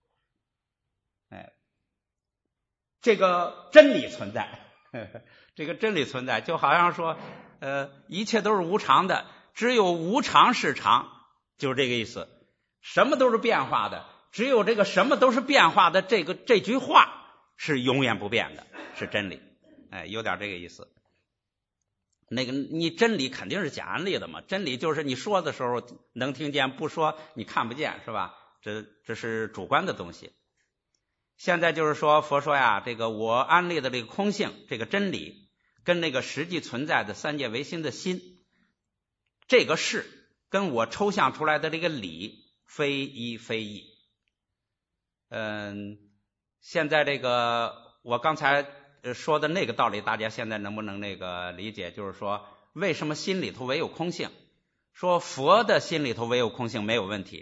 这个真理存在，这个真理存在，就好像说一切都是无常的，只有无常是常，就是这个意思。什么都是变化的，只有这个什么都是变化的这句话是永远不变的，是真理。有点这个意思。那个你真理肯定是假案例的嘛，真理就是你说的时候能听见，不说你看不见，是吧？这是主观的东西。现在就是说佛说呀，这个我安立的这个空性，这个真理跟那个实际存在的三界唯心的心，这个是跟我抽象出来的这个理非一非异。现在这个我刚才说的那个道理，大家现在能不能那个理解？就是说为什么心里头唯有空性？说佛的心里头唯有空性没有问题，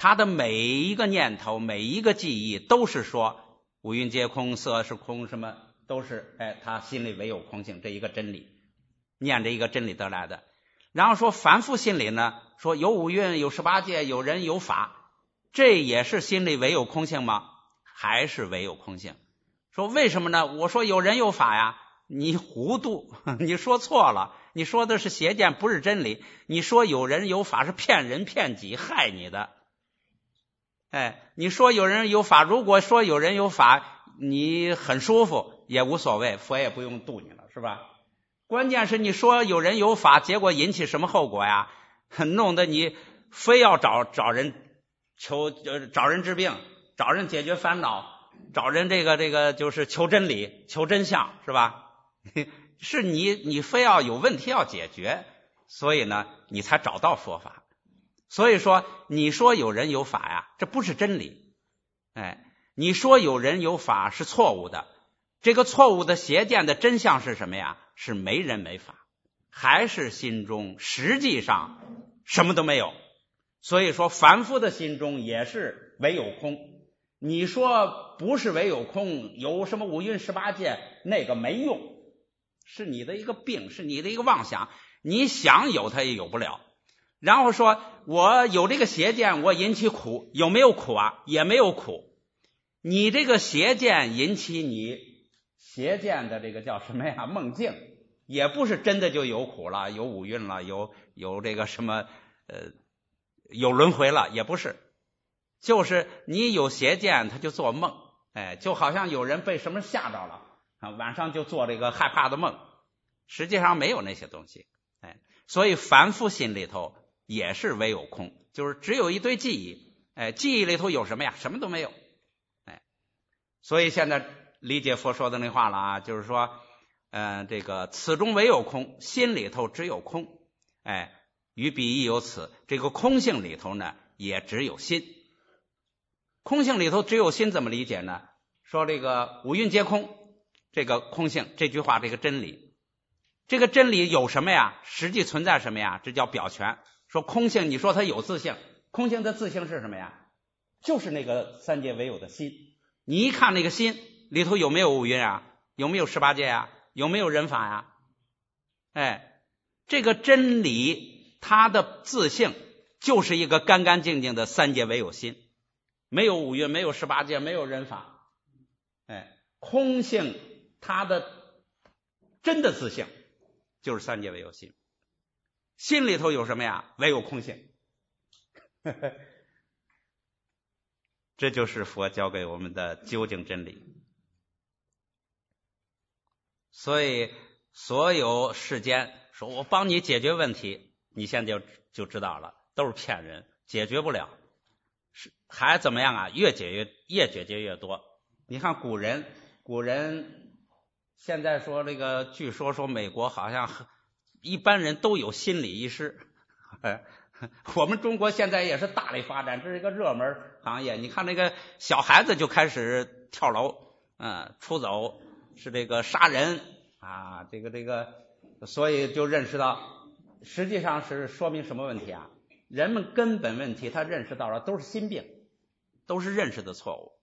他的每一个念头，每一个记忆都是说五蕴皆空，色是空，什么都是他心里唯有空性这一个真理，念着一个真理得来的。然后说凡夫心里呢，说有五蕴，有18界，有人有法，这也是心里唯有空性吗？还是唯有空性。说为什么呢？我说有人有法呀，你糊涂，你说错了，你说的是邪见，不是真理。你说有人有法是骗人骗己，害你的。你说有人有法，如果说有人有法你很舒服也无所谓，佛也不用度你了，是吧？关键是你说有人有法，结果引起什么后果呀？弄得你非要找人找人治病，找人解决烦恼，找人这个就是求真理，求真相，是吧？是你非要有问题要解决，所以呢你才找到佛法。所以说你说有人有法呀，这不是真理。你说有人有法是错误的，这个错误的邪见的真相是什么呀？是没人没法，还是心中实际上什么都没有。所以说凡夫的心中也是唯有空。你说不是唯有空，有什么五蕴18界，那个没用，是你的一个病，是你的一个妄想，你想有它也有不了。然后说我有这个邪见，我引起苦，有没有苦啊？也没有苦。你这个邪见引起你邪见的这个叫什么呀？梦境，也不是真的就有苦了，有五蕴了，有这个什么有轮回了，也不是。就是你有邪见，他就做梦，就好像有人被什么吓着了晚上就做这个害怕的梦，实际上没有那些东西。所以凡夫心里头也是唯有空，就是只有一堆记忆，记忆里头有什么呀？什么都没有。所以现在理解佛说的那话了啊，就是说这个此中唯有空，心里头只有空，于彼亦有此，这个空性里头呢也只有心。空性里头只有心怎么理解呢？说这个五蕴皆空，这个空性这句话，这个真理，这个真理有什么呀？实际存在什么呀？这叫表权。说空性，你说它有自性，空性的自性是什么呀？就是那个三界唯有的心。你一看那个心里头有没有五蕴啊？有没有18界啊？有没有人法呀？这个真理它的自性就是一个干干净净的三界唯有心，没有五蕴，没有18界，没有人法。空性它的真的自性就是三界唯有心。心里头有什么呀？唯有空性。这就是佛教给我们的究竟真理。所以所有世间说我帮你解决问题，你现在就知道了，都是骗人，解决不了。还怎么样啊？越解决越多。你看古人现在说这个，据说美国好像一般人都有心理医师。我们中国现在也是大力发展，这是一个热门行业。你看那个小孩子就开始跳楼，出走，是这个杀人啊，这个，所以就认识到，实际上是说明什么问题啊？人们根本问题他认识到了都是心病，都是认识的错误。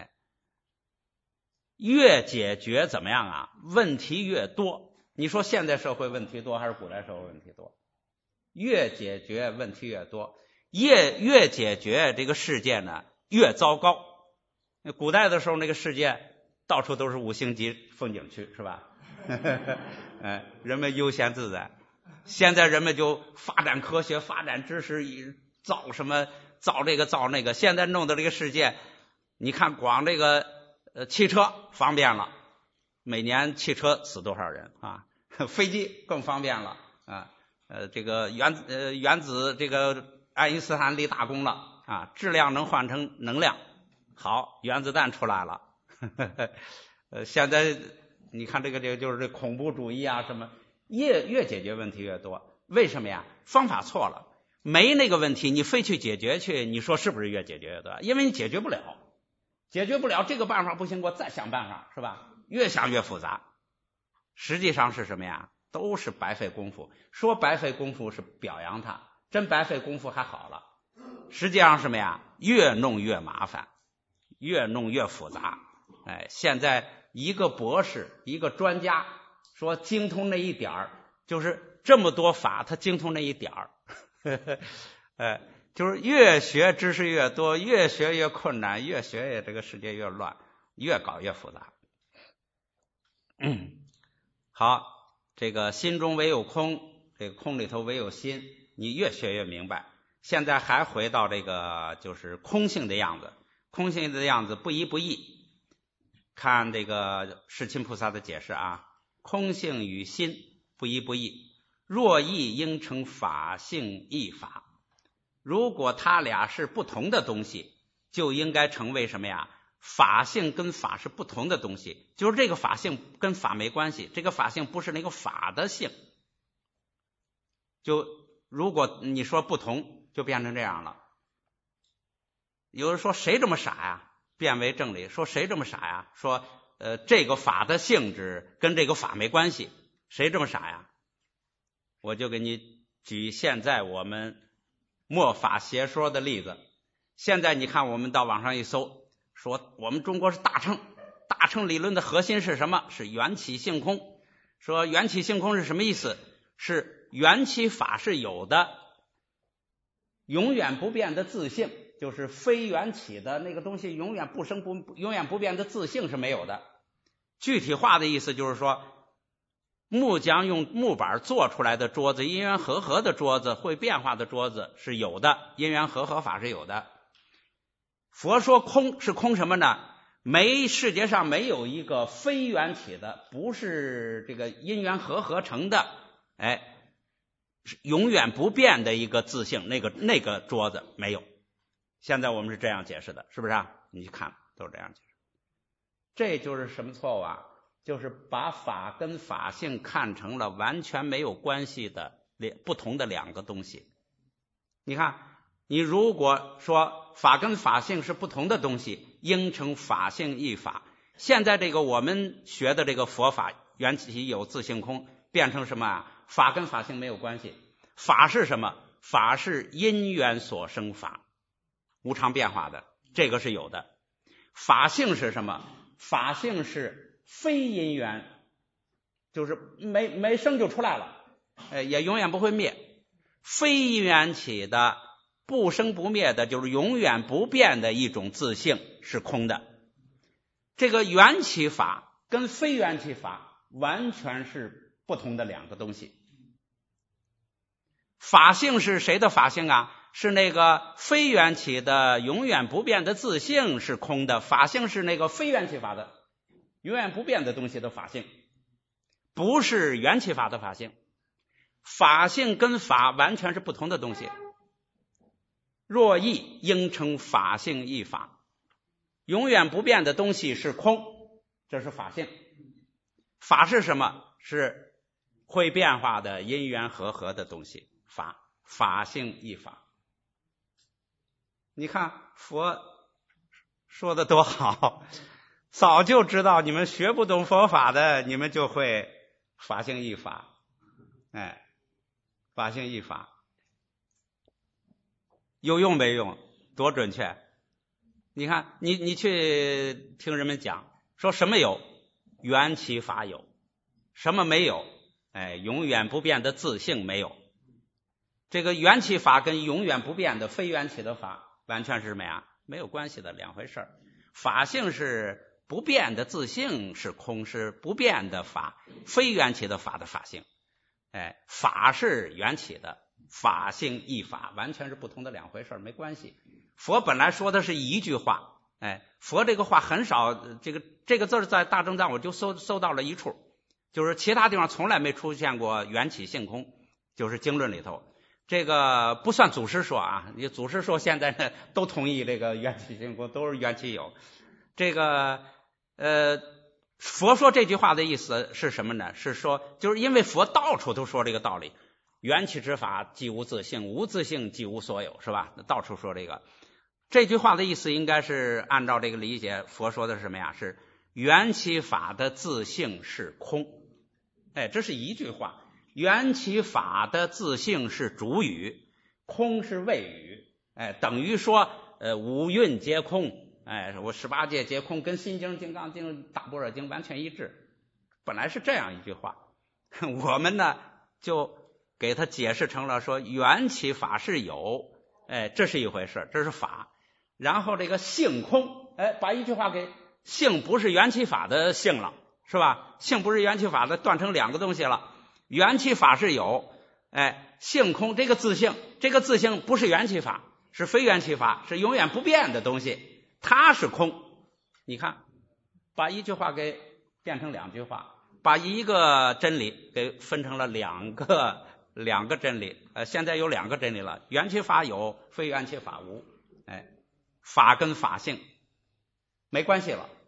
越解决怎么样啊？问题越多。你说现在社会问题多还是古代社会问题多？越解决问题越多，越解决这个世界呢越糟糕。古代的时候那个世界到处都是5星级风景区，是吧？人们悠闲自在。现在人们就发展科学，发展知识，造什么造这个造那个，现在弄的这个世界，你看光这个汽车方便了，每年汽车死多少人啊？飞机更方便了啊。这个原子，这个爱因斯坦立大功了啊，质量能换成能量，好，原子弹出来了。现在你看这个就是这恐怖主义啊什么，越解决问题越多。为什么呀？方法错了，没那个问题你非去解决去，你说是不是越解决越多？因为你解决不了这个办法不行，我再想办法，是吧？越想越复杂。实际上是什么呀？都是白费功夫。说白费功夫是表扬他，真白费功夫还好了。实际上什么呀？ 越弄越麻烦，越弄越复杂。现在一个博士一个专家说精通那一点儿，就是这么多法他精通那一点儿就是越学知识越多，越学越困难，越学越这个世界越乱，越搞越复杂。好，这个心中唯有空，这个空里头唯有心，你越学越明白。现在还回到这个就是空性的样子，空性的样子不一不异。看这个世亲菩萨的解释啊，空性与心不一不异，若异应成法性异法。如果它俩是不同的东西，就应该成为什么呀？法性跟法是不同的东西，就是这个法性跟法没关系，这个法性不是那个法的性。就如果你说不同，就变成这样了。有人说谁这么傻呀？变为正理，说谁这么傻呀？说这个法的性质跟这个法没关系，谁这么傻呀？我就给你举现在我们末法邪说的例子。现在你看我们到网上一搜，说我们中国是大乘，大乘理论的核心是什么？是缘起性空。说缘起性空是什么意思？是缘起法是有的，永远不变的自性，就是非缘起的那个东西，永远不生永远不变的自性是没有的。具体化的意思就是说，木匠用木板做出来的桌子，因缘和合的桌子，会变化的桌子是有的，因缘和合法是有的。佛说空是空什么呢？世界上没有一个非缘起的，不是这个因缘和合成的，永远不变的一个自性，那个桌子没有。现在我们是这样解释的，是不是啊？你去看都是这样解释。这就是什么错误啊？就是把法跟法性看成了完全没有关系的不同的两个东西。你看，你如果说法跟法性是不同的东西，应成法性异法。现在这个我们学的这个佛法缘起有自性空，变成什么啊？法跟法性没有关系。法是什么？法是因缘所生法，无常变化的，这个是有的。法性是什么？法性是非因缘，就是没生就出来了，也永远不会灭。非缘起的不生不灭的，就是永远不变的一种自性，是空的。这个缘起法跟非缘起法完全是不同的两个东西。法性是谁的法性啊？是那个非缘起的永远不变的自性是空的，法性是那个非缘起法的永远不变的东西的法性，不是缘起法的法性。法性跟法完全是不同的东西。若异应成法性异法，永远不变的东西是空，这是法性。法是什么？是会变化的因缘和合的东西。法性异法。你看佛说的多好，早就知道你们学不懂佛法的，你们就会法性异法。法性异法有用没用？多准确！你看，你去听人们讲，说什么有？缘起法有。什么没有？永远不变的自性没有。这个缘起法跟永远不变的非缘起的法完全是什么呀？没有关系的两回事。法性是不变的自性，是空，是不变的法，非缘起的法的法性。法是缘起的，法性异法完全是不同的两回事，没关系。佛本来说的是一句话，佛这个话很少，这个字在大正藏我就搜到了一处，就是其他地方从来没出现过缘起性空，就是经论里头。这个不算祖师说啊，你祖师说现在呢都同意这个缘起性空，都是缘起有。这个佛说这句话的意思是什么呢？是说就是因为佛到处都说这个道理，缘起之法即无自性，无自性即无所有，是吧？到处说这个。这句话的意思应该是按照这个理解，佛说的是什么呀？是缘起法的自性是空。这是一句话。缘起法的自性是主语，空是谓语。等于说五蕴皆空，我18界皆空，跟心经、金刚经、大般若经完全一致。本来是这样一句话，我们呢就给它解释成了说缘起法是有，这是一回事，这是法。然后这个性空，把一句话给性不是缘起法的性了，是吧？性不是缘起法的，断成两个东西了。缘起法是有，性空这个自性，这个自性不是缘起法，是非缘起法，是永远不变的东西，它是空。你看，把一句话给变成两句话，把一个真理给分成了两个真理。现在有两个真理了，缘起法有，非缘起法无。法跟法性没关系了。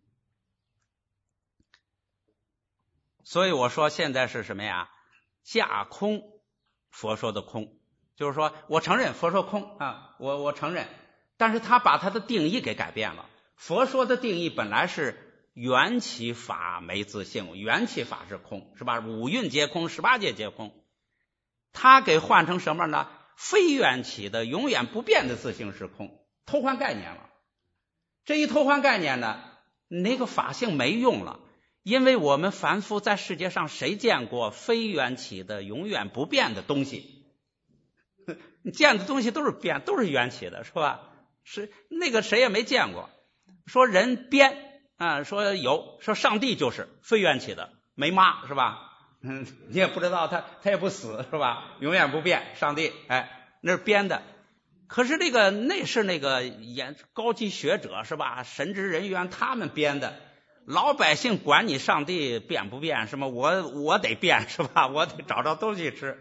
所以我说现在是什么呀？架空佛说的空，就是说我承认佛说空啊，我承认，但是他把他的定义给改变了。佛说的定义本来是缘起法没自性，缘起法是空，是吧？五蕴皆空，18界皆空，他给换成什么呢？非缘起的永远不变的自性是空，偷换概念了。这一偷换概念呢，那个法性没用了。因为我们凡夫在世界上谁见过非缘起的永远不变的东西？你见的东西都是变，都是缘起的，是吧？是那个谁也没见过。说人编说有，说上帝就是非缘起的，没妈，是吧？你也不知道他也不死，是吧？永远不变，上帝，那是编的。可是那是那个高级学者，是吧？神职人员他们编的。老百姓管你上帝变不变，什么我得变，是吧？我得找着东西吃。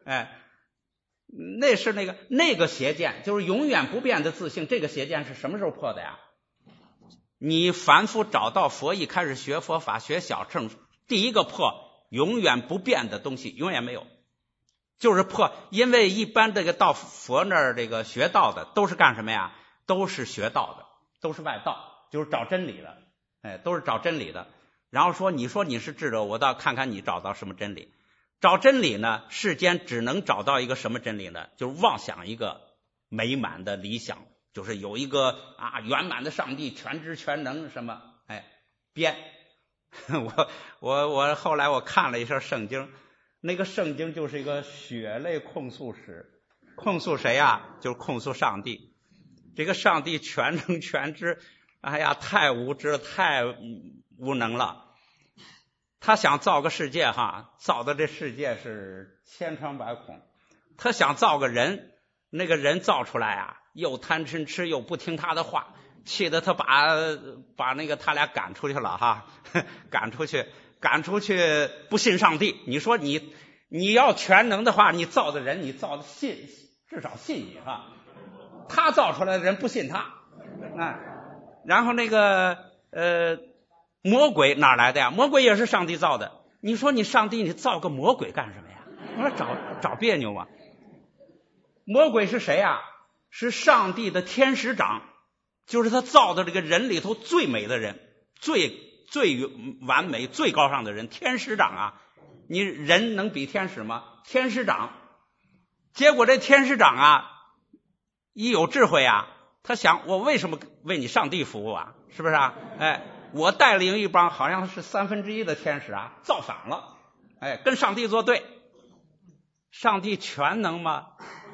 那是那个邪见，就是永远不变的自性。这个邪见是什么时候破的呀？你凡夫找到佛，一开始学佛法学小乘，第一个破永远不变的东西永远没有，就是破。因为一般这个到佛那儿这个学道的都是干什么呀？都是学道的，都是外道，就是找真理的。都是找真理的。然后说你是智者，我倒看看你找到什么真理。找真理呢，世间只能找到一个什么真理呢？就是妄想一个美满的理想，就是有一个圆满的上帝，全知全能什么，编。我后来我看了一下圣经，那个圣经就是一个血泪控诉史。控诉谁呀？就是控诉上帝。这个上帝全能全知，太无知，太无能了。他想造个世界造的这世界是千疮百孔。他想造个人，那个人造出来又贪嗔痴，又不听他的话，气得他把他俩赶出去了赶出去不信上帝。你说你要全能的话，你造的人，你造的至少信你他造出来的人不信他。然后魔鬼哪来的呀？魔鬼也是上帝造的。你说你上帝你造个魔鬼干什么呀？我说找别扭嘛。魔鬼是谁呀？是上帝的天使长，就是他造的这个人里头最美的人，最完美最高尚的人，天使长你人能比天使吗？天使长。结果这天使长一有智慧他想我为什么为你上帝服务是不是我带领一帮好像是1/3的天使造反了，跟上帝作对。上帝全能吗？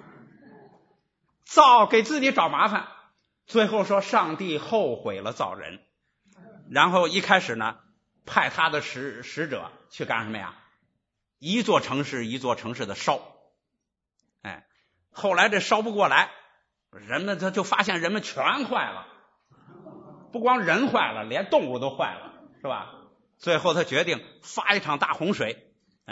给自己找麻烦。最后说上帝后悔了造人，然后一开始呢派他的使者去干什么呀？一座城市一座城市的烧。后来这烧不过来，人们他就发现人们全坏了，不光人坏了，连动物都坏了，是吧？最后他决定发一场大洪水。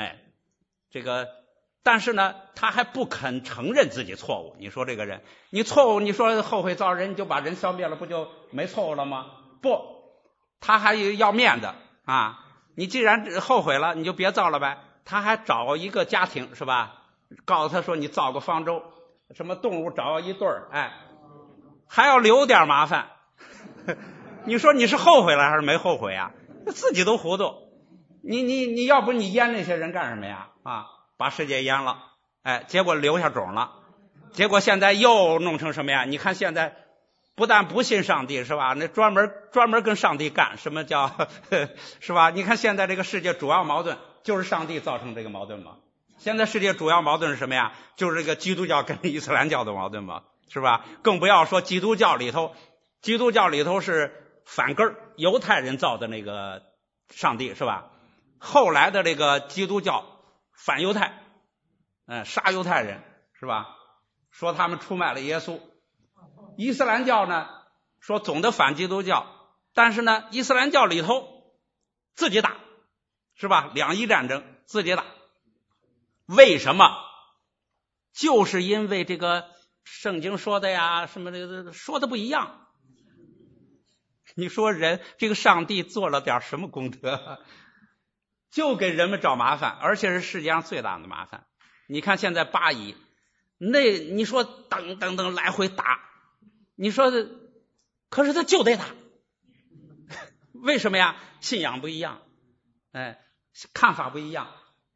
但是呢他还不肯承认自己错误。你说这个人，你错误，你说后悔造人，你就把人消灭了，不就没错误了吗？不，他还要面子你既然后悔了，你就别造了呗。他还找一个家庭，是吧？告诉他说你造个方舟，什么动物找一对儿，还要留点麻烦。你说你是后悔了还是没后悔自己都糊涂。你要不你淹那些人干什么呀？把世界淹了，结果留下种了。结果现在又弄成什么呀？你看现在不但不信上帝，是吧？那专门跟上帝干，什么叫是吧？你看现在这个世界主要矛盾就是上帝造成这个矛盾嘛。现在世界主要矛盾是什么呀？就是这个基督教跟伊斯兰教的矛盾嘛，是吧？更不要说基督教里头是反根儿，犹太人造的那个上帝，是吧？后来的这个基督教反犹太，杀犹太人，是吧？说他们出卖了耶稣。伊斯兰教呢，说总的反基督教，但是呢，伊斯兰教里头自己打，是吧？两伊战争自己打。为什么？就是因为这个圣经说的呀，什么这个说的不一样。你说人这个上帝做了点什么功德，就给人们找麻烦，而且是世界上最大的麻烦。你看现在巴以那，你说等来回打，你说的，可是他就得打，为什么呀？信仰不一样，看法不一样。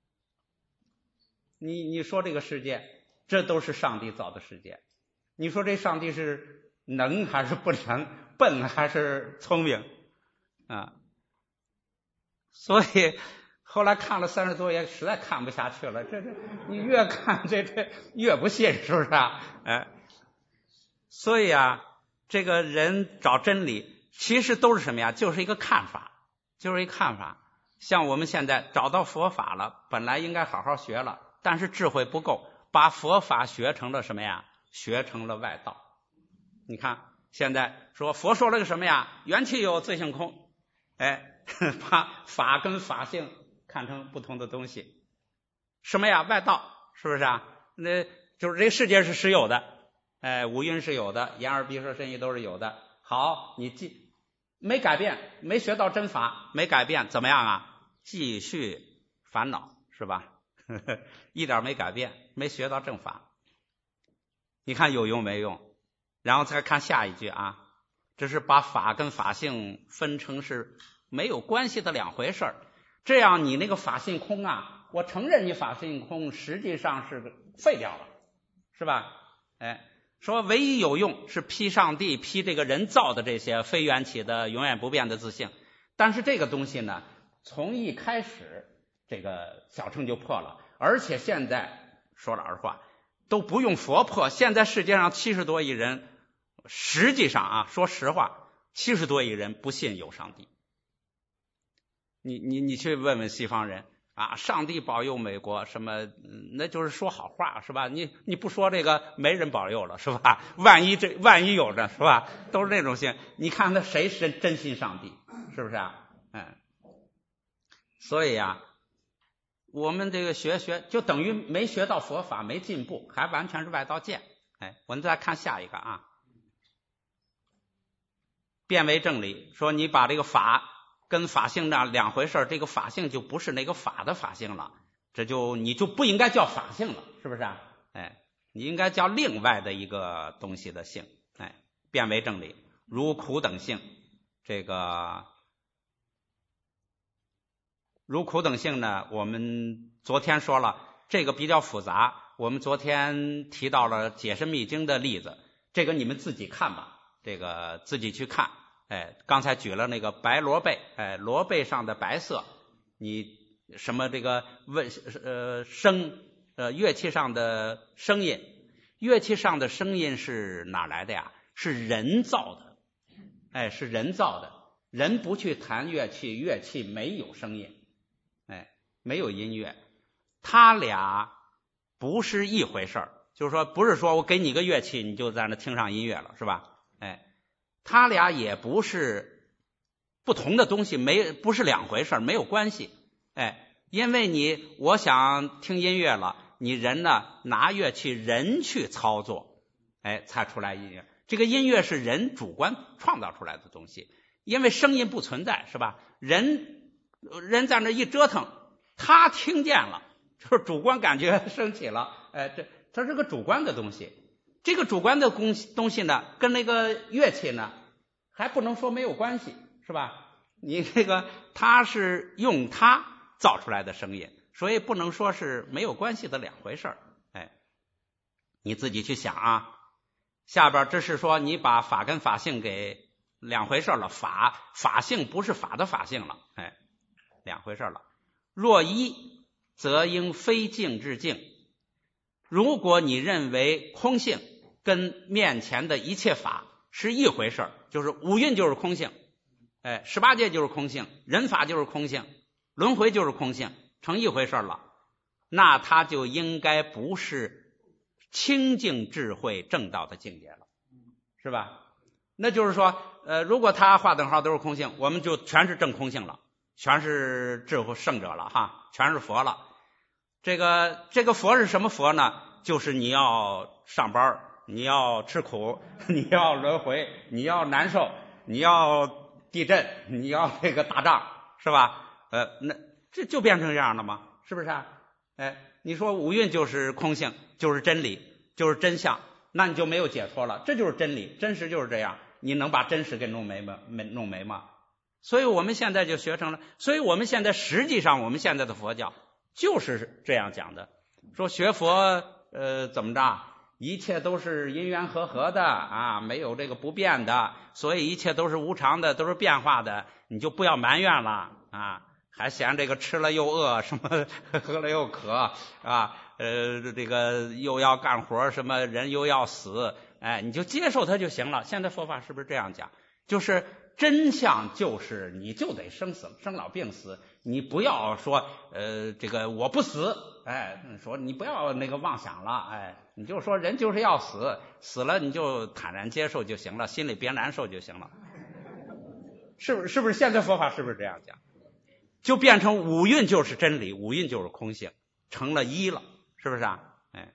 你说这个世界，这都是上帝造的世界，你说这上帝是能还是不能，笨还是聪明啊？所以后来看了30多页，实在看不下去了。这你越看这越不信，是不是啊？所以啊，这个人找真理，其实都是什么呀？就是一个看法，就是一个看法。像我们现在找到佛法了，本来应该好好学了，但是智慧不够，把佛法学成了什么呀？学成了外道。你看现在说佛说了个什么呀？缘起有，自性空，把法跟法性看成不同的东西，什么呀？外道，是不是啊？那就是这个世界是实有的，五蕴是有的，眼耳鼻舌身意都是有的。好，你没改变，没学到真法，没改变，怎么样啊？继续烦恼，是吧？一点没改变，没学到正法。你看有用没用？然后再看下一句啊，这是把法跟法性分成是没有关系的两回事。这样你那个法性空啊，我承认你法性空，实际上是废掉了，是吧？说唯一有用是批上帝，批这个人造的这些非缘起的永远不变的自性。但是这个东西呢，从一开始这个小乘就破了，而且现在说老实话都不用佛破。现在世界上70多亿人，实际上啊，说实话70多亿人不信有上帝。你去问问西方人啊，上帝保佑美国什么，那就是说好话，是吧？你不说这个，没人保佑了，是吧？万一有着，是吧？都是那种心。你看他谁是真信上帝，是不是啊？所以啊，我们这个学就等于没学到佛法，没进步，还完全是外道见。我们再看下一个啊，变为正理，说你把这个法跟法性那两回事，这个法性就不是那个法的法性了，你就不应该叫法性了，是不是啊？你应该叫另外的一个东西的性。变为正理，如苦等性，这个如苦等性呢，我们昨天说了，这个比较复杂，我们昨天提到了解释密经的例子，这个你们自己看吧，这个自己去看。刚才举了那个白罗贝，罗贝上的白色，你什么这个乐器上的声音，乐器上的声音是哪来的呀？是人造的，是人造的。人不去弹乐器，乐器没有声音，没有音乐，他俩不是一回事儿。就是说，不是说我给你个乐器，你就在那听上音乐了，是吧？他俩也不是不同的东西，不是两回事儿，没有关系。因为我想听音乐了，你人呢拿乐器，人去操作，才出来音乐。这个音乐是人主观创造出来的东西，因为声音不存在，是吧？人在那一折腾，他听见了，就是主观感觉升起了，它是个主观的东西。这个主观的东西呢，跟那个乐器呢，还不能说没有关系，是吧？你这个它是用它造出来的声音，所以不能说是没有关系的两回事儿。你自己去想啊， 下边这是说你把法跟法性给两回事了，法性不是法的法性了，两回事了。若一则应非静至静，如果你认为空性跟面前的一切法是一回事，就是五蕴就是空性，18界就是空性，人法就是空性，轮回就是空性，成一回事了，那它就应该不是清净智慧正道的境界了，是吧？那就是说如果他划等号都是空性，我们就全是正空性了，全是智慧圣者了哈，全是佛了。这个佛是什么佛呢？就是你要上班，你要吃苦，你要轮回，你要难受，你要地震，你要这个打仗，是吧？那这就变成这样了吗？是不是啊？你说五蕴就是空性，就是真理，就是真相，那你就没有解脱了。这就是真理，真实就是这样。你能把真实给弄没吗？所以我们现在就学成了。所以我们现在实际上我们现在的佛教就是这样讲的，说学佛怎么着，一切都是因缘和合的啊，没有这个不变的，所以一切都是无常的，都是变化的，你就不要埋怨了啊，还嫌这个吃了又饿，什么喝了又渴啊，这个又要干活，什么人又要死，你就接受它就行了。现在佛法是不是这样讲？就是真相就是你就得生老病死，你不要说这个我不死，说你不要那个妄想了，你就说人就是要死了你就坦然接受就行了，心里别难受就行了。是不是现在佛法是不是这样讲？就变成五蕴就是真理，五蕴就是空性，成了一了，是不是啊？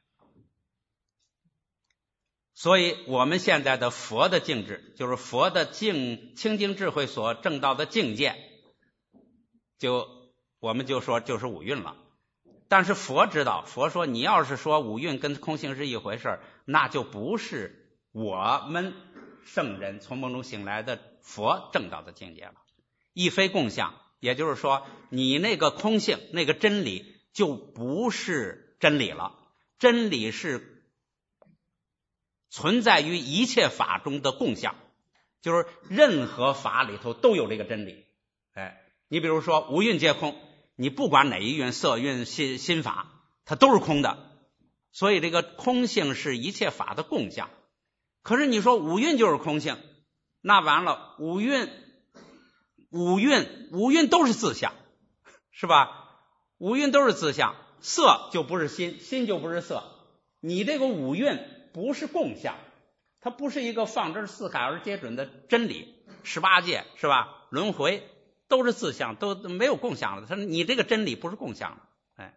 所以我们现在的佛的境智，就是佛的清净智慧所证到的境界，我们就说就是五蕴了。但是佛知道，佛说你要是说五蕴跟空性是一回事，那就不是我们圣人从梦中醒来的佛证到的境界了，亦非共相。也就是说你那个空性那个真理就不是真理了，真理是存在于一切法中的共相，就是任何法里头都有这个真理。你比如说五蕴皆空，你不管哪一蕴，色蕴心法，它都是空的，所以这个空性是一切法的共相。可是你说五蕴就是空性，那完了，五蕴都是自相，是吧？五蕴都是自相，色就不是心，心就不是色，你这个五蕴不是共相，它不是一个放之四海而皆准的真理。18界是吧？轮回都是自相，都没有共相了。他说你这个真理不是共相了，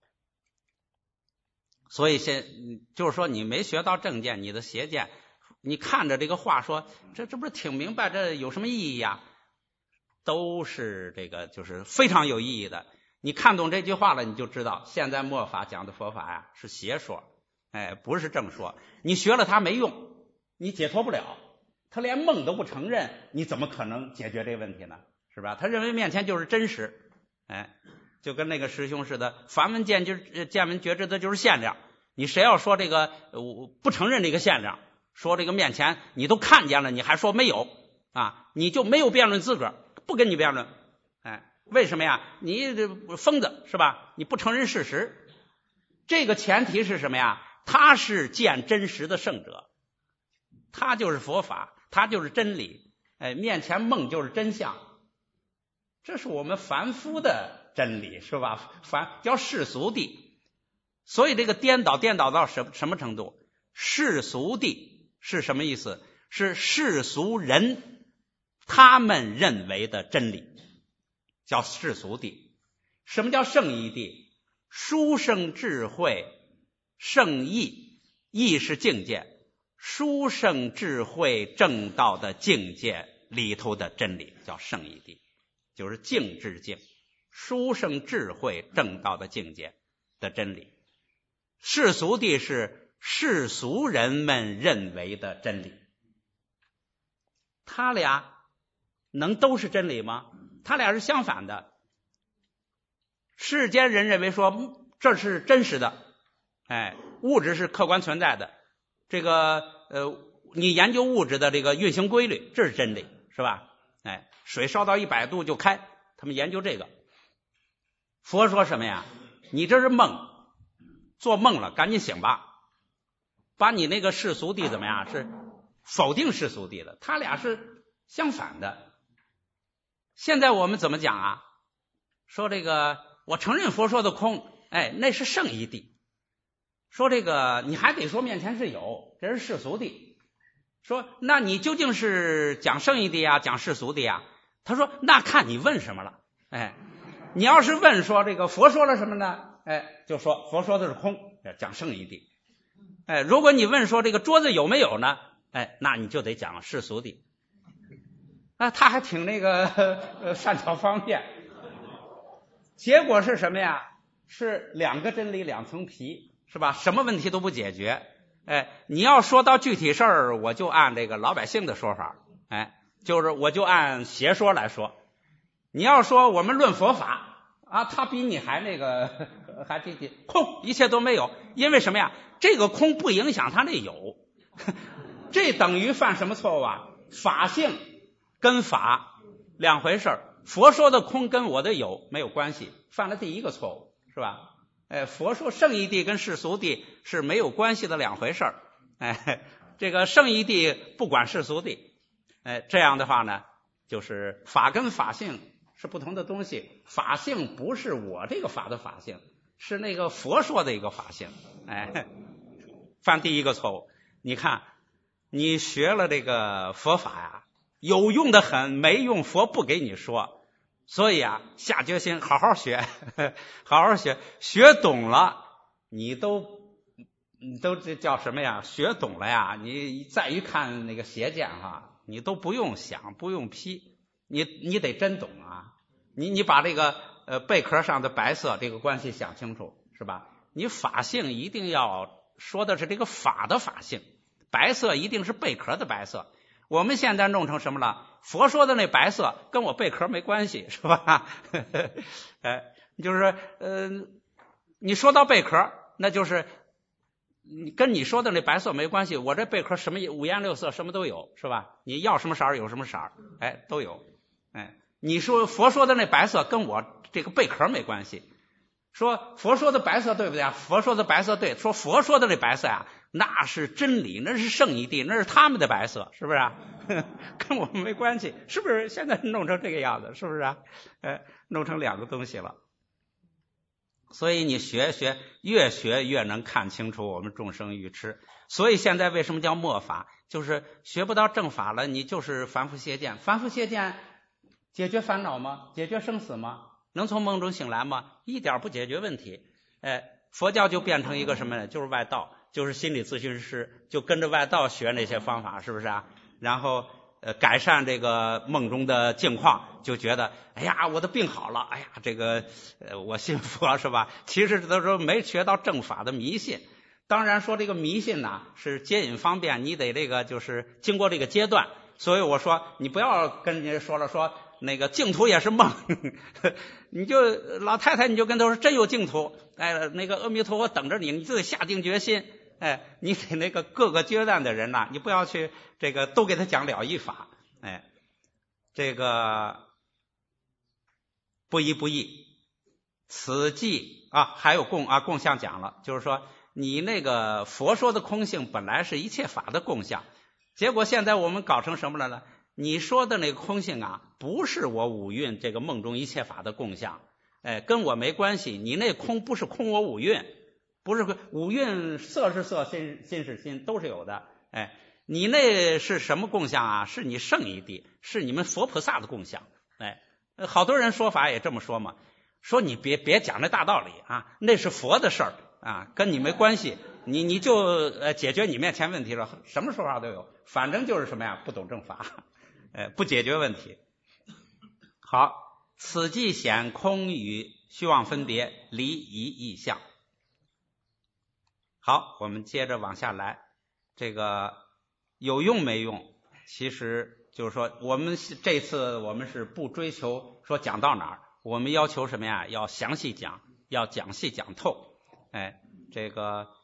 所以就是说你没学到正见，你的邪见，你看着这个话说这不是挺明白，这有什么意义呀？都是这个就是非常有意义的。你看懂这句话了，你就知道现在末法讲的佛法呀是邪说，不是正说。你学了它没用，你解脱不了，他连梦都不承认，你怎么可能解决这个问题呢？是吧？他认为面前就是真实，就跟那个师兄似的，凡闻见闻觉知的就是限量。你谁要说这个不承认这个限量，说这个面前你都看见了，你还说没有啊，你就没有辩论资格，不跟你辩论。为什么呀？你这疯子是吧？你不承认事实。这个前提是什么呀？他是见真实的圣者，他就是佛法，他就是真理，面前梦就是真相。这是我们凡夫的真理，是吧？叫世俗谛。所以这个颠倒到什么程度？世俗谛是什么意思？是世俗人他们认为的真理，叫世俗谛。什么叫圣义谛？殊胜智慧，圣义，义是境界，殊胜智慧正道的境界里头的真理叫圣义谛，就是境智境，殊胜智慧正道的境界的真理。世俗谛是世俗人们认为的真理。他俩能都是真理吗？他俩是相反的。世间人认为说这是真实的，物质是客观存在的，这个你研究物质的这个运行规律，这是真理，是吧？哎，水烧到100度就开，他们研究这个。佛说什么呀？你这是梦，做梦了，赶紧醒吧，把你那个世俗谛怎么样？是否定世俗谛的，他俩是相反的。现在我们怎么讲啊？说这个我承认佛说的空，哎，那是圣义谛。说这个你还得说面前是有，这是世俗谛。说那你究竟是讲圣义谛啊，讲世俗谛啊？他说那看你问什么了。哎，你要是问说这个佛说了什么呢？哎，就说佛说的是空，讲圣义谛。哎，如果你问说这个桌子有没有呢？哎，那你就得讲世俗谛。啊，他还挺那个善巧方便。结果是什么呀？是2个真理2层皮，是吧？什么问题都不解决。哎，你要说到具体事儿，我就按这个老百姓的说法，哎，就是我就按邪说来说。你要说我们论佛法啊，他比你还那个还积极，空一切都没有，因为什么呀？这个空不影响他那有，这等于犯什么错误啊？法性跟法两回事儿。佛说的空跟我的有没有关系，犯了第一个错误，是吧？哎，佛说圣义谛跟世俗谛是没有关系的两回事儿。哎，这个圣义谛不管世俗谛。哎，这样的话呢，就是法跟法性是不同的东西。法性不是我这个法的法性，是那个佛说的一个法性。哎，犯第一个错误。你看，你学了这个佛法呀，有用的很，没用佛不给你说。所以啊，下决心好好学，好好学，学懂了，你都这叫什么呀？学懂了呀，你再一看那个邪见哈，你都不用想，不用批，你得真懂啊。你把这个贝壳上的白色这个关系想清楚，是吧？你法性一定要说的是这个法的法性，白色一定是贝壳的白色。我们现在弄成什么了？佛说的那白色跟我贝壳没关系，是吧？就是你说到贝壳，那就是跟你说的那白色没关系。我这贝壳什么五颜六色，什么都有，是吧？你要什么色有什么色，哎，都有。哎，你说佛说的那白色跟我这个贝壳没关系。说佛说的白色对不对啊？佛说的白色对。说佛说的这白色啊，那是真理，那是圣义谛，那是他们的白色，是不是啊？跟我们没关系，是不是？现在弄成这个样子，是不是啊？弄成2个东西了。所以你学越学越能看清楚我们众生愚痴。所以现在为什么叫末法？就是学不到正法了，你就是凡夫邪见。凡夫邪见解决烦恼吗？解决生死吗？能从梦中醒来吗？一点不解决问题。佛教就变成一个什么呢？就是外道，就是心理咨询师，就跟着外道学那些方法，是不是啊？然后改善这个梦中的境况，就觉得哎呀我的病好了，哎呀这个我信佛，是吧？其实都是没学到正法的迷信。当然说这个迷信呢是接引方便，你得这个就是经过这个阶段。所以我说你不要跟人家说了说那个净土也是梦，你就老太太你就跟他说真有净土，哎，那个阿弥陀佛等着你，你就得下定决心。哎，你得那个各个阶段的人呐，你不要去这个都给他讲了义法。哎，这个不依不异，此即啊，还有共相讲了，就是说你那个佛说的空性本来是一切法的共相，结果现在我们搞成什么了呢？你说的那个空性啊，不是我五蕴这个梦中一切法的共相，哎，跟我没关系。你那空不是空我五蕴，不是五蕴，色是色，心是心，都是有的。哎，你那是什么共相啊？是你圣义谛，是你们佛菩萨的共相。哎，好多人说法也这么说嘛，说你别讲那大道理啊，那是佛的事儿啊，跟你没关系。你就解决你面前问题了，什么说法都有，反正就是什么呀，不懂正法，不解决问题。好，此即显空与虚妄分别，离疑异相。好，我们接着往下来，这个有用没用？其实就是说，我们这次我们是不追求说讲到哪儿，我们要求什么呀？要详细讲，要讲细讲透。哎，这个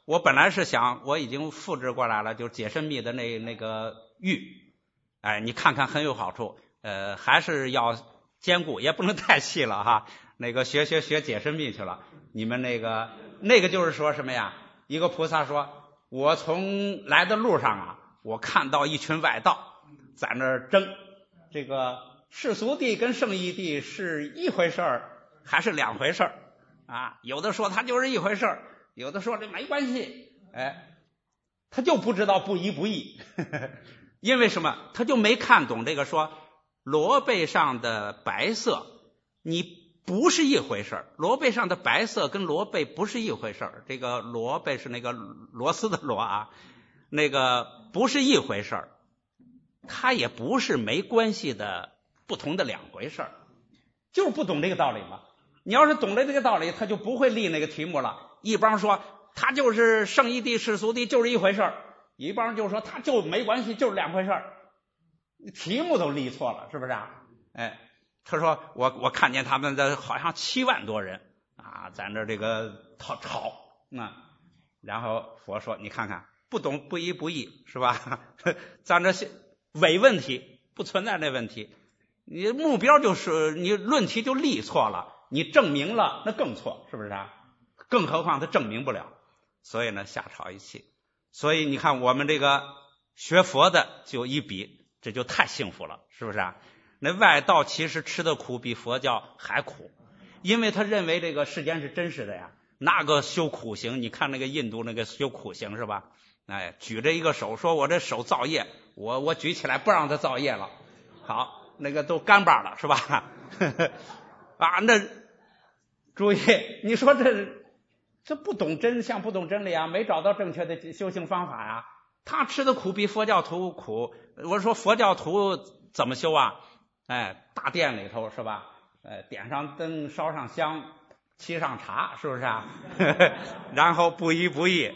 我本来是想我已经复制过来了，就是解深密的那个玉，哎，你看看很有好处，还是要兼顾，也不能太细了哈。那个学解深密去了，你们那个就是说什么呀？一个菩萨说，我从来的路上啊，我看到一群外道在那儿争，这个世俗谛跟圣义谛是一回事儿还是两回事儿啊？有的说它就是一回事儿，有的说这没关系，哎，他就不知道不一不异因为什么？他就没看懂这个说罗背上的白色，你不是一回事儿，罗背上的白色跟罗背不是一回事儿。这个罗背是那个螺丝的螺啊，那个不是一回事儿，它也不是没关系的不同的两回事儿，就是不懂这个道理嘛。你要是懂了这个道理，他就不会立那个题目了。一帮说他就是圣义谛世俗谛就是一回事儿，一帮就说他就没关系就是两回事儿，题目都立错了，是不是啊？哎。他说我看见他们的好像7万多人啊，在那这个吵然后佛说你看看不懂不一不异是吧？咱这伪问题不存在这问题，你目标就是你论题就立错了，你证明了那更错，是不是啊？更何况他证明不了，所以呢下吵一气。所以你看我们这个学佛的就一比，这就太幸福了，是不是啊？那外道其实吃的苦比佛教还苦，因为他认为这个世间是真实的呀。那个修苦行，你看那个印度那个修苦行是吧？哎，举着一个手说我这手造业，我举起来不让他造业了，好，那个都干巴了是吧？啊，那注意，你说这不懂真相不懂真理啊，没找到正确的修行方法呀。他吃的苦比佛教徒苦，我说佛教徒怎么修啊？哎，大殿里头是吧？点上灯，烧上香，沏上茶，是不是啊？然后不一不异，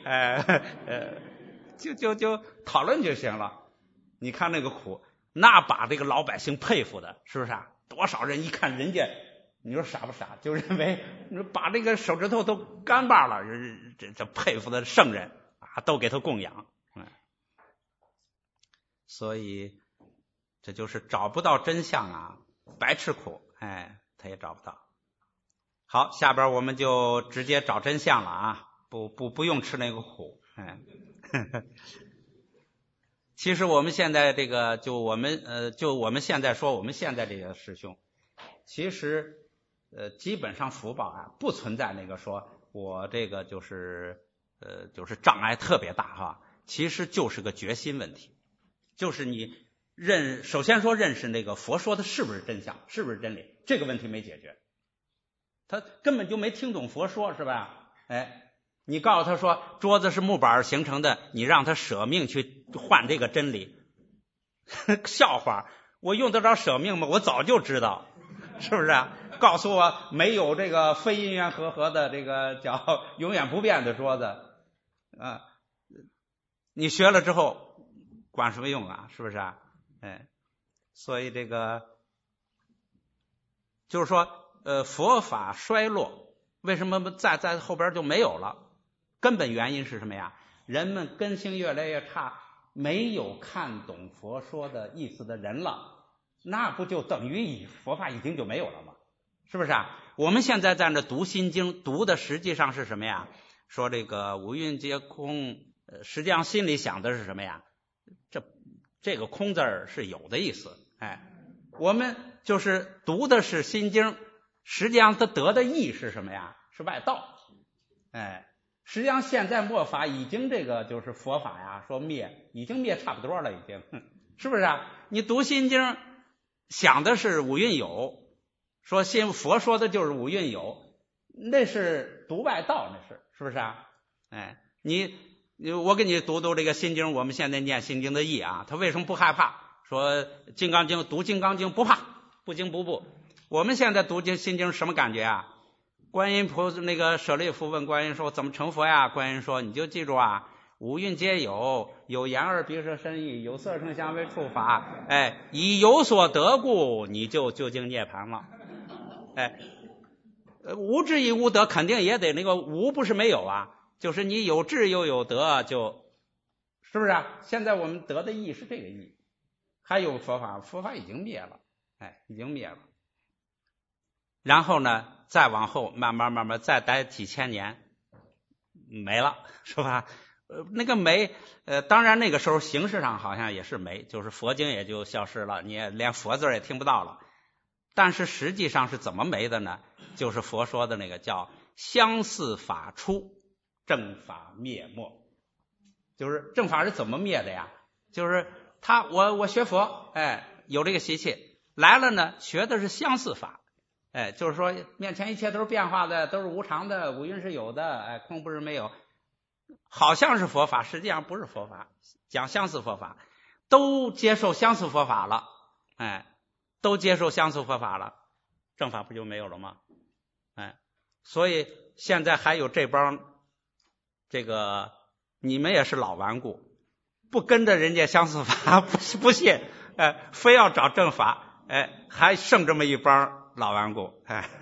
就讨论就行了。你看那个苦，那把这个老百姓佩服的，是不是啊？多少人一看人家，你说傻不傻？就认为把这个手指头都干巴了，这佩服的圣人啊，都给他供养。所以这就是找不到真相啊，白吃苦，哎，他也找不到。好，下边我们就直接找真相了啊，不用吃那个苦，哎。其实我们现在这个，就我们现在说我们现在这个师兄，其实基本上福报啊不存在那个说我这个就是障碍特别大哈，其实就是个决心问题。就是你首先说认识那个佛说的是不是真相，是不是真理，这个问题没解决，他根本就没听懂佛说，是吧？哎，你告诉他说桌子是木板形成的，你让他舍命去换这个真理，笑话，我用得着舍命吗？我早就知道，是不是啊？告诉我没有这个非因缘和合的这个叫永远不变的桌子啊，你学了之后管什么用啊？是不是啊？哎，所以这个就是说，佛法衰落，为什么在后边就没有了？根本原因是什么呀？人们根性越来越差，没有看懂佛说的意思的人了，那不就等于佛法已经就没有了吗？是不是啊？我们现在在那读心经，读的实际上是什么呀？说这个五蕴皆空，实际上心里想的是什么呀？这个空字是有的意思，哎，我们就是读的是心经，实际上它得的意是什么呀？是外道，哎，实际上现在末法已经这个就是佛法呀，说灭已经灭差不多了，已经，是不是啊？你读心经想的是五蕴有，说佛说的就是五蕴有，那是读外道，那是不是啊？哎，我给你读这个心经，我们现在念心经的义啊，他为什么不害怕？说金刚经读金刚经不怕，不惊不怖。我们现在读心经什么感觉啊？观音菩萨那个舍利弗问观音说怎么成佛呀？观音说你就记住啊，五蕴皆有，有眼耳鼻舌身意，有色声香味触法，哎，以有所得故，你就究竟涅槃了。哎，无智亦无得，肯定也得那个无不是没有啊。 就是你有智又有德，就是不是啊？现在我们得的义是这个义，还有佛法，佛法已经灭了，已经灭了。然后呢，再往后慢慢再待几千年，没了，是吧？那个没，当然那个时候形式上好像也是没，就是佛经也就消失了，你也连佛字也听不到了。但是实际上是怎么没的呢？就是佛说的那个叫相似法出，正法灭没。就是正法是怎么灭的呀？就是我学佛，有这个习气来了呢，学的是相似法，就是说面前一切都是变化的，都是无常的，五蕴是有的，空不是没有，好像是佛法，实际上不是佛法，讲相似佛法，都接受相似佛法了，都接受相似佛法了，正法不就没有了吗？所以现在还有这帮这个你们也是老顽固，不跟着人家相似法不信，非要找正法，还剩这么一帮老顽固，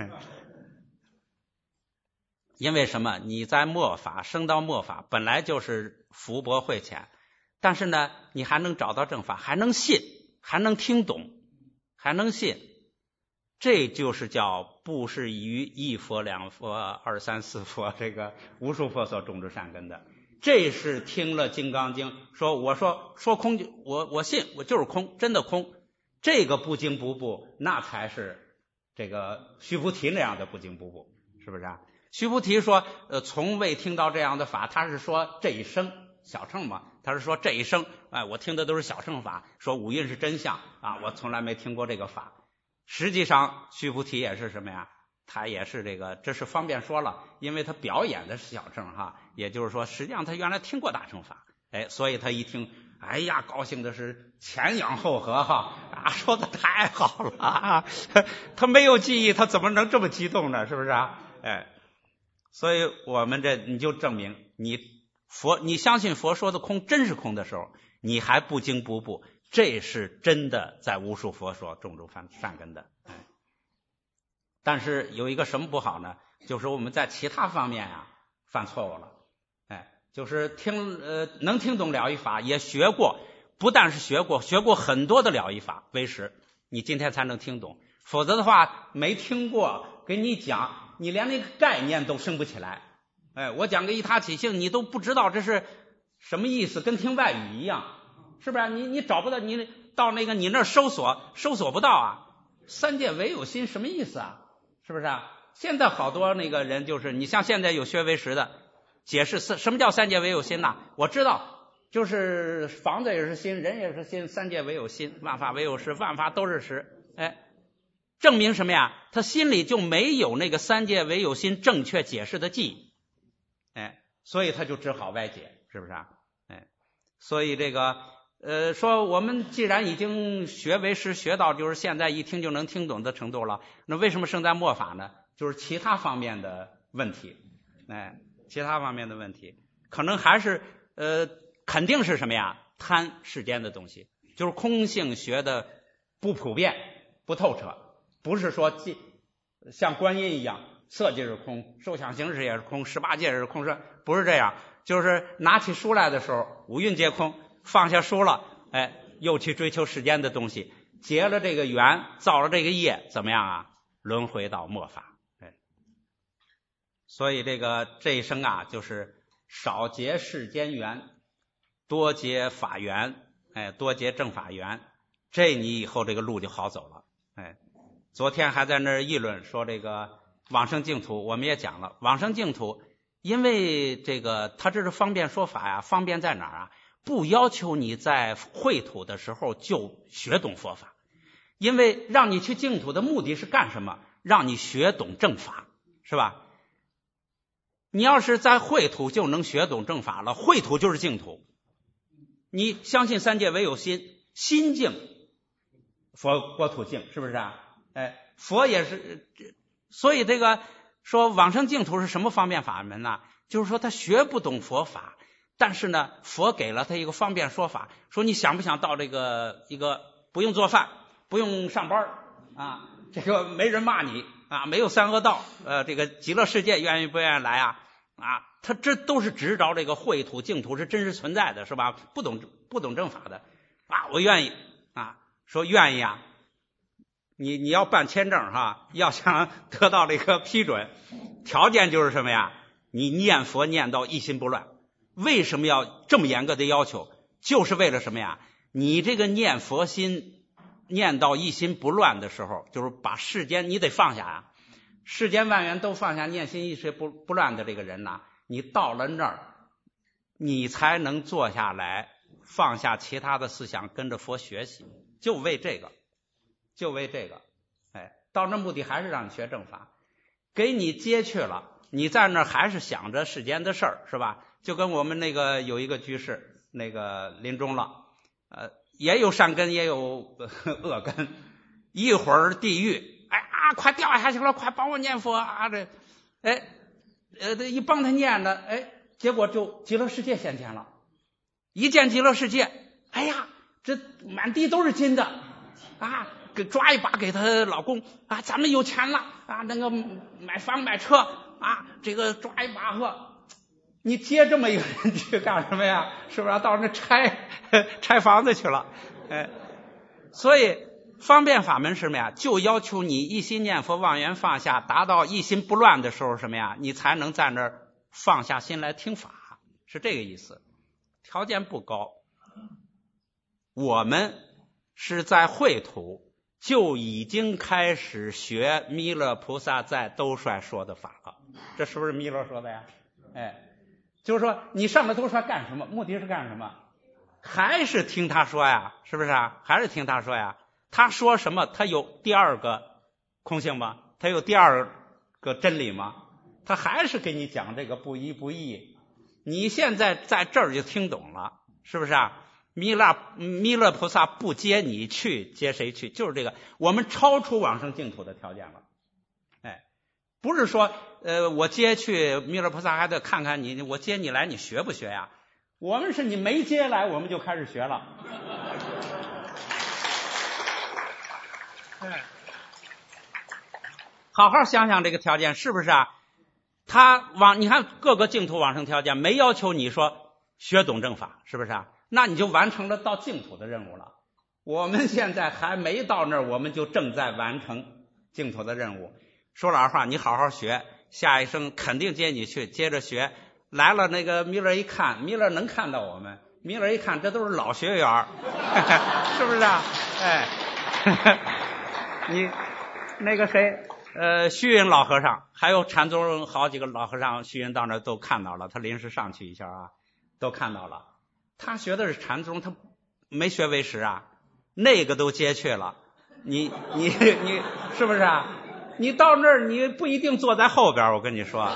因为什么？你在末法升到末法，本来就是福薄慧浅，但是呢，你还能找到正法，还能信，还能听懂，还能信，这就是叫不是于一佛两佛二三四佛这个无数佛所种植善根的。这是听了《金刚经》我说空就我信，我就是空，真的空，这个不惊不怖，那才是这个须菩提那样的不惊不怖，是不是啊？须菩提说从未听到这样的法，他是说这一生小乘嘛，他是说这一生我听的都是小乘法，说五蕴是真相啊，我从来没听过这个法。实际上须菩提也是什么呀？他也是这是方便说了，因为他表演的是小乘哈，也就是说实际上他原来听过大乘法，所以他一听高兴的是前仰后合哈，说的太好了啊，他没有记忆他怎么能这么激动呢？是不是啊？所以我们你就证明你相信佛说的空真是空的时候，你还不惊不怖，这是真的在无数佛所种植善根的。但是有一个什么不好呢？就是我们在其他方面犯错误了，就是能听懂了义法，也学过，不但是学过很多的了义法为实，你今天才能听懂，否则的话没听过给你讲，你连那个概念都生不起来。我讲个一他起性，你都不知道这是什么意思，跟听外语一样，是不是？你找不到，你到你那搜索不到啊。三界唯有心什么意思啊？是不是啊？现在好多人就是你像现在有学唯识的解释什么叫三界唯有心呐？我知道，就是房子也是心，人也是心，三界唯有心，万法唯有实，万法都是实。证明什么呀？他心里就没有那个三界唯有心正确解释的记忆，所以他就只好歪解，是不是啊？所以说我们既然已经学唯识学到就是现在一听就能听懂的程度了，那为什么生在末法呢？就是其他方面的问题，其他方面的问题可能还是肯定是什么呀？贪世间的东西，就是空性学的不普遍不透彻，不是说像观音一样色即是空，受想行识也是空，18界也是空，不是这样，就是拿起书来的时候五蕴皆空，放下书了又去追求世间的东西，结了这个缘，造了这个业，怎么样啊？轮回到末法。所以这一生就是少结世间缘，多结法缘，多结正法缘，这你以后这个路就好走了。昨天还在那儿议论说往生净土，我们也讲了往生净土，因为他这是方便说法呀，方便在哪儿啊？不要求你在秽土的时候就学懂佛法，因为让你去净土的目的是干什么？让你学懂正法，是吧？你要是在秽土就能学懂正法了，秽土就是净土。你相信三界唯有心，心净佛国土净，是不是啊？佛也是，所以说往生净土是什么方便法门呢？就是说他学不懂佛法，但是呢佛给了他一个方便说法，说你想不想到一个不用做饭，不用上班啊，没人骂你啊，没有三恶道，极乐世界愿意不愿意来啊？ 他这都是知道这个秽土净土是真实存在的，是吧？不懂正法的啊，我愿意啊，说愿意啊，你要办签证哈，要想得到这个批准，条件就是什么呀？你念佛念到一心不乱。为什么要这么严格的要求？就是为了什么呀？你这个念佛心念到一心不乱的时候，就是把世间你得放下啊，世间万缘都放下，念心一心不乱的这个人呐，你到了那儿，你才能坐下来，放下其他的思想，跟着佛学习，就为这个。哎，到那目的还是让你学正法，给你接去了，你在那儿还是想着世间的事儿，是吧？就跟我们那个有一个居士，那个临终了，也有善根，也有恶根，一会儿地狱，哎啊，快掉下去了，快帮我念佛啊！这，一帮他念呢，结果就极乐世界现前了。一见极乐世界，哎呀，这满地都是金的啊！给抓一把给她老公啊，咱们有钱了啊，那个买房买车啊，这个抓一把呵。你接这么一个人去干什么呀？是不是到那拆房子去了？所以方便法门是什么呀？就要求你一心念佛，妄缘放下，达到一心不乱的时候，什么呀？你才能在那儿放下心来听法，是这个意思。条件不高，我们是在秽土就已经开始学弥勒菩萨在兜率说的法了。这是不是弥勒说的呀？就是说你上了兜率干什么？目的是干什么？还是听他说呀，是不是啊？还是听他说呀。他说什么？他有第二个空性吗？他有第二个真理吗？他还是给你讲这个不一不异。你现在在这儿就听懂了，是不是啊？弥勒菩萨不接你去，接谁去？就是这个，我们超出往生净土的条件了。不是说我接去弥勒菩萨还得看看你，我接你来你学不学呀？我们是你没接来我们就开始学了。好好想想这个条件是不是啊？你看各个净土往生条件没要求你说学懂正法，是不是啊？那你就完成了到净土的任务了。我们现在还没到那儿，我们就正在完成净土的任务。说老实话，你好好学，下一生肯定接你去，接着学来了。那个弥勒一看，弥勒能看到我们，弥勒一看这都是老学员是不是啊？你那个谁虚云老和尚还有禅宗好几个老和尚，虚云到那都看到了，他临时上去一下啊，都看到了。他学的是禅宗，他没学唯识啊，那个都接去了。你是不是啊？你到那儿你不一定坐在后边，我跟你说。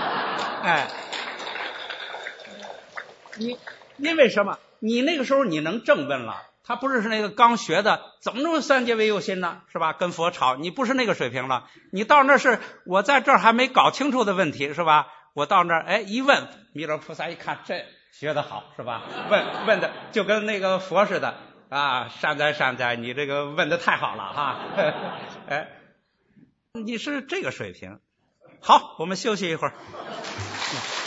因为什么？你那个时候你能正问了，他不是那个刚学的，怎么能三界唯有心呢？是吧？跟佛吵，你不是那个水平了。你到那是我在这儿还没搞清楚的问题，是吧？我到那儿一问，弥勒菩萨一看，这学得好，是吧？问的就跟那个佛似的啊，善哉，你这个问的太好了哈。你是这个水平。好，我们休息一会儿。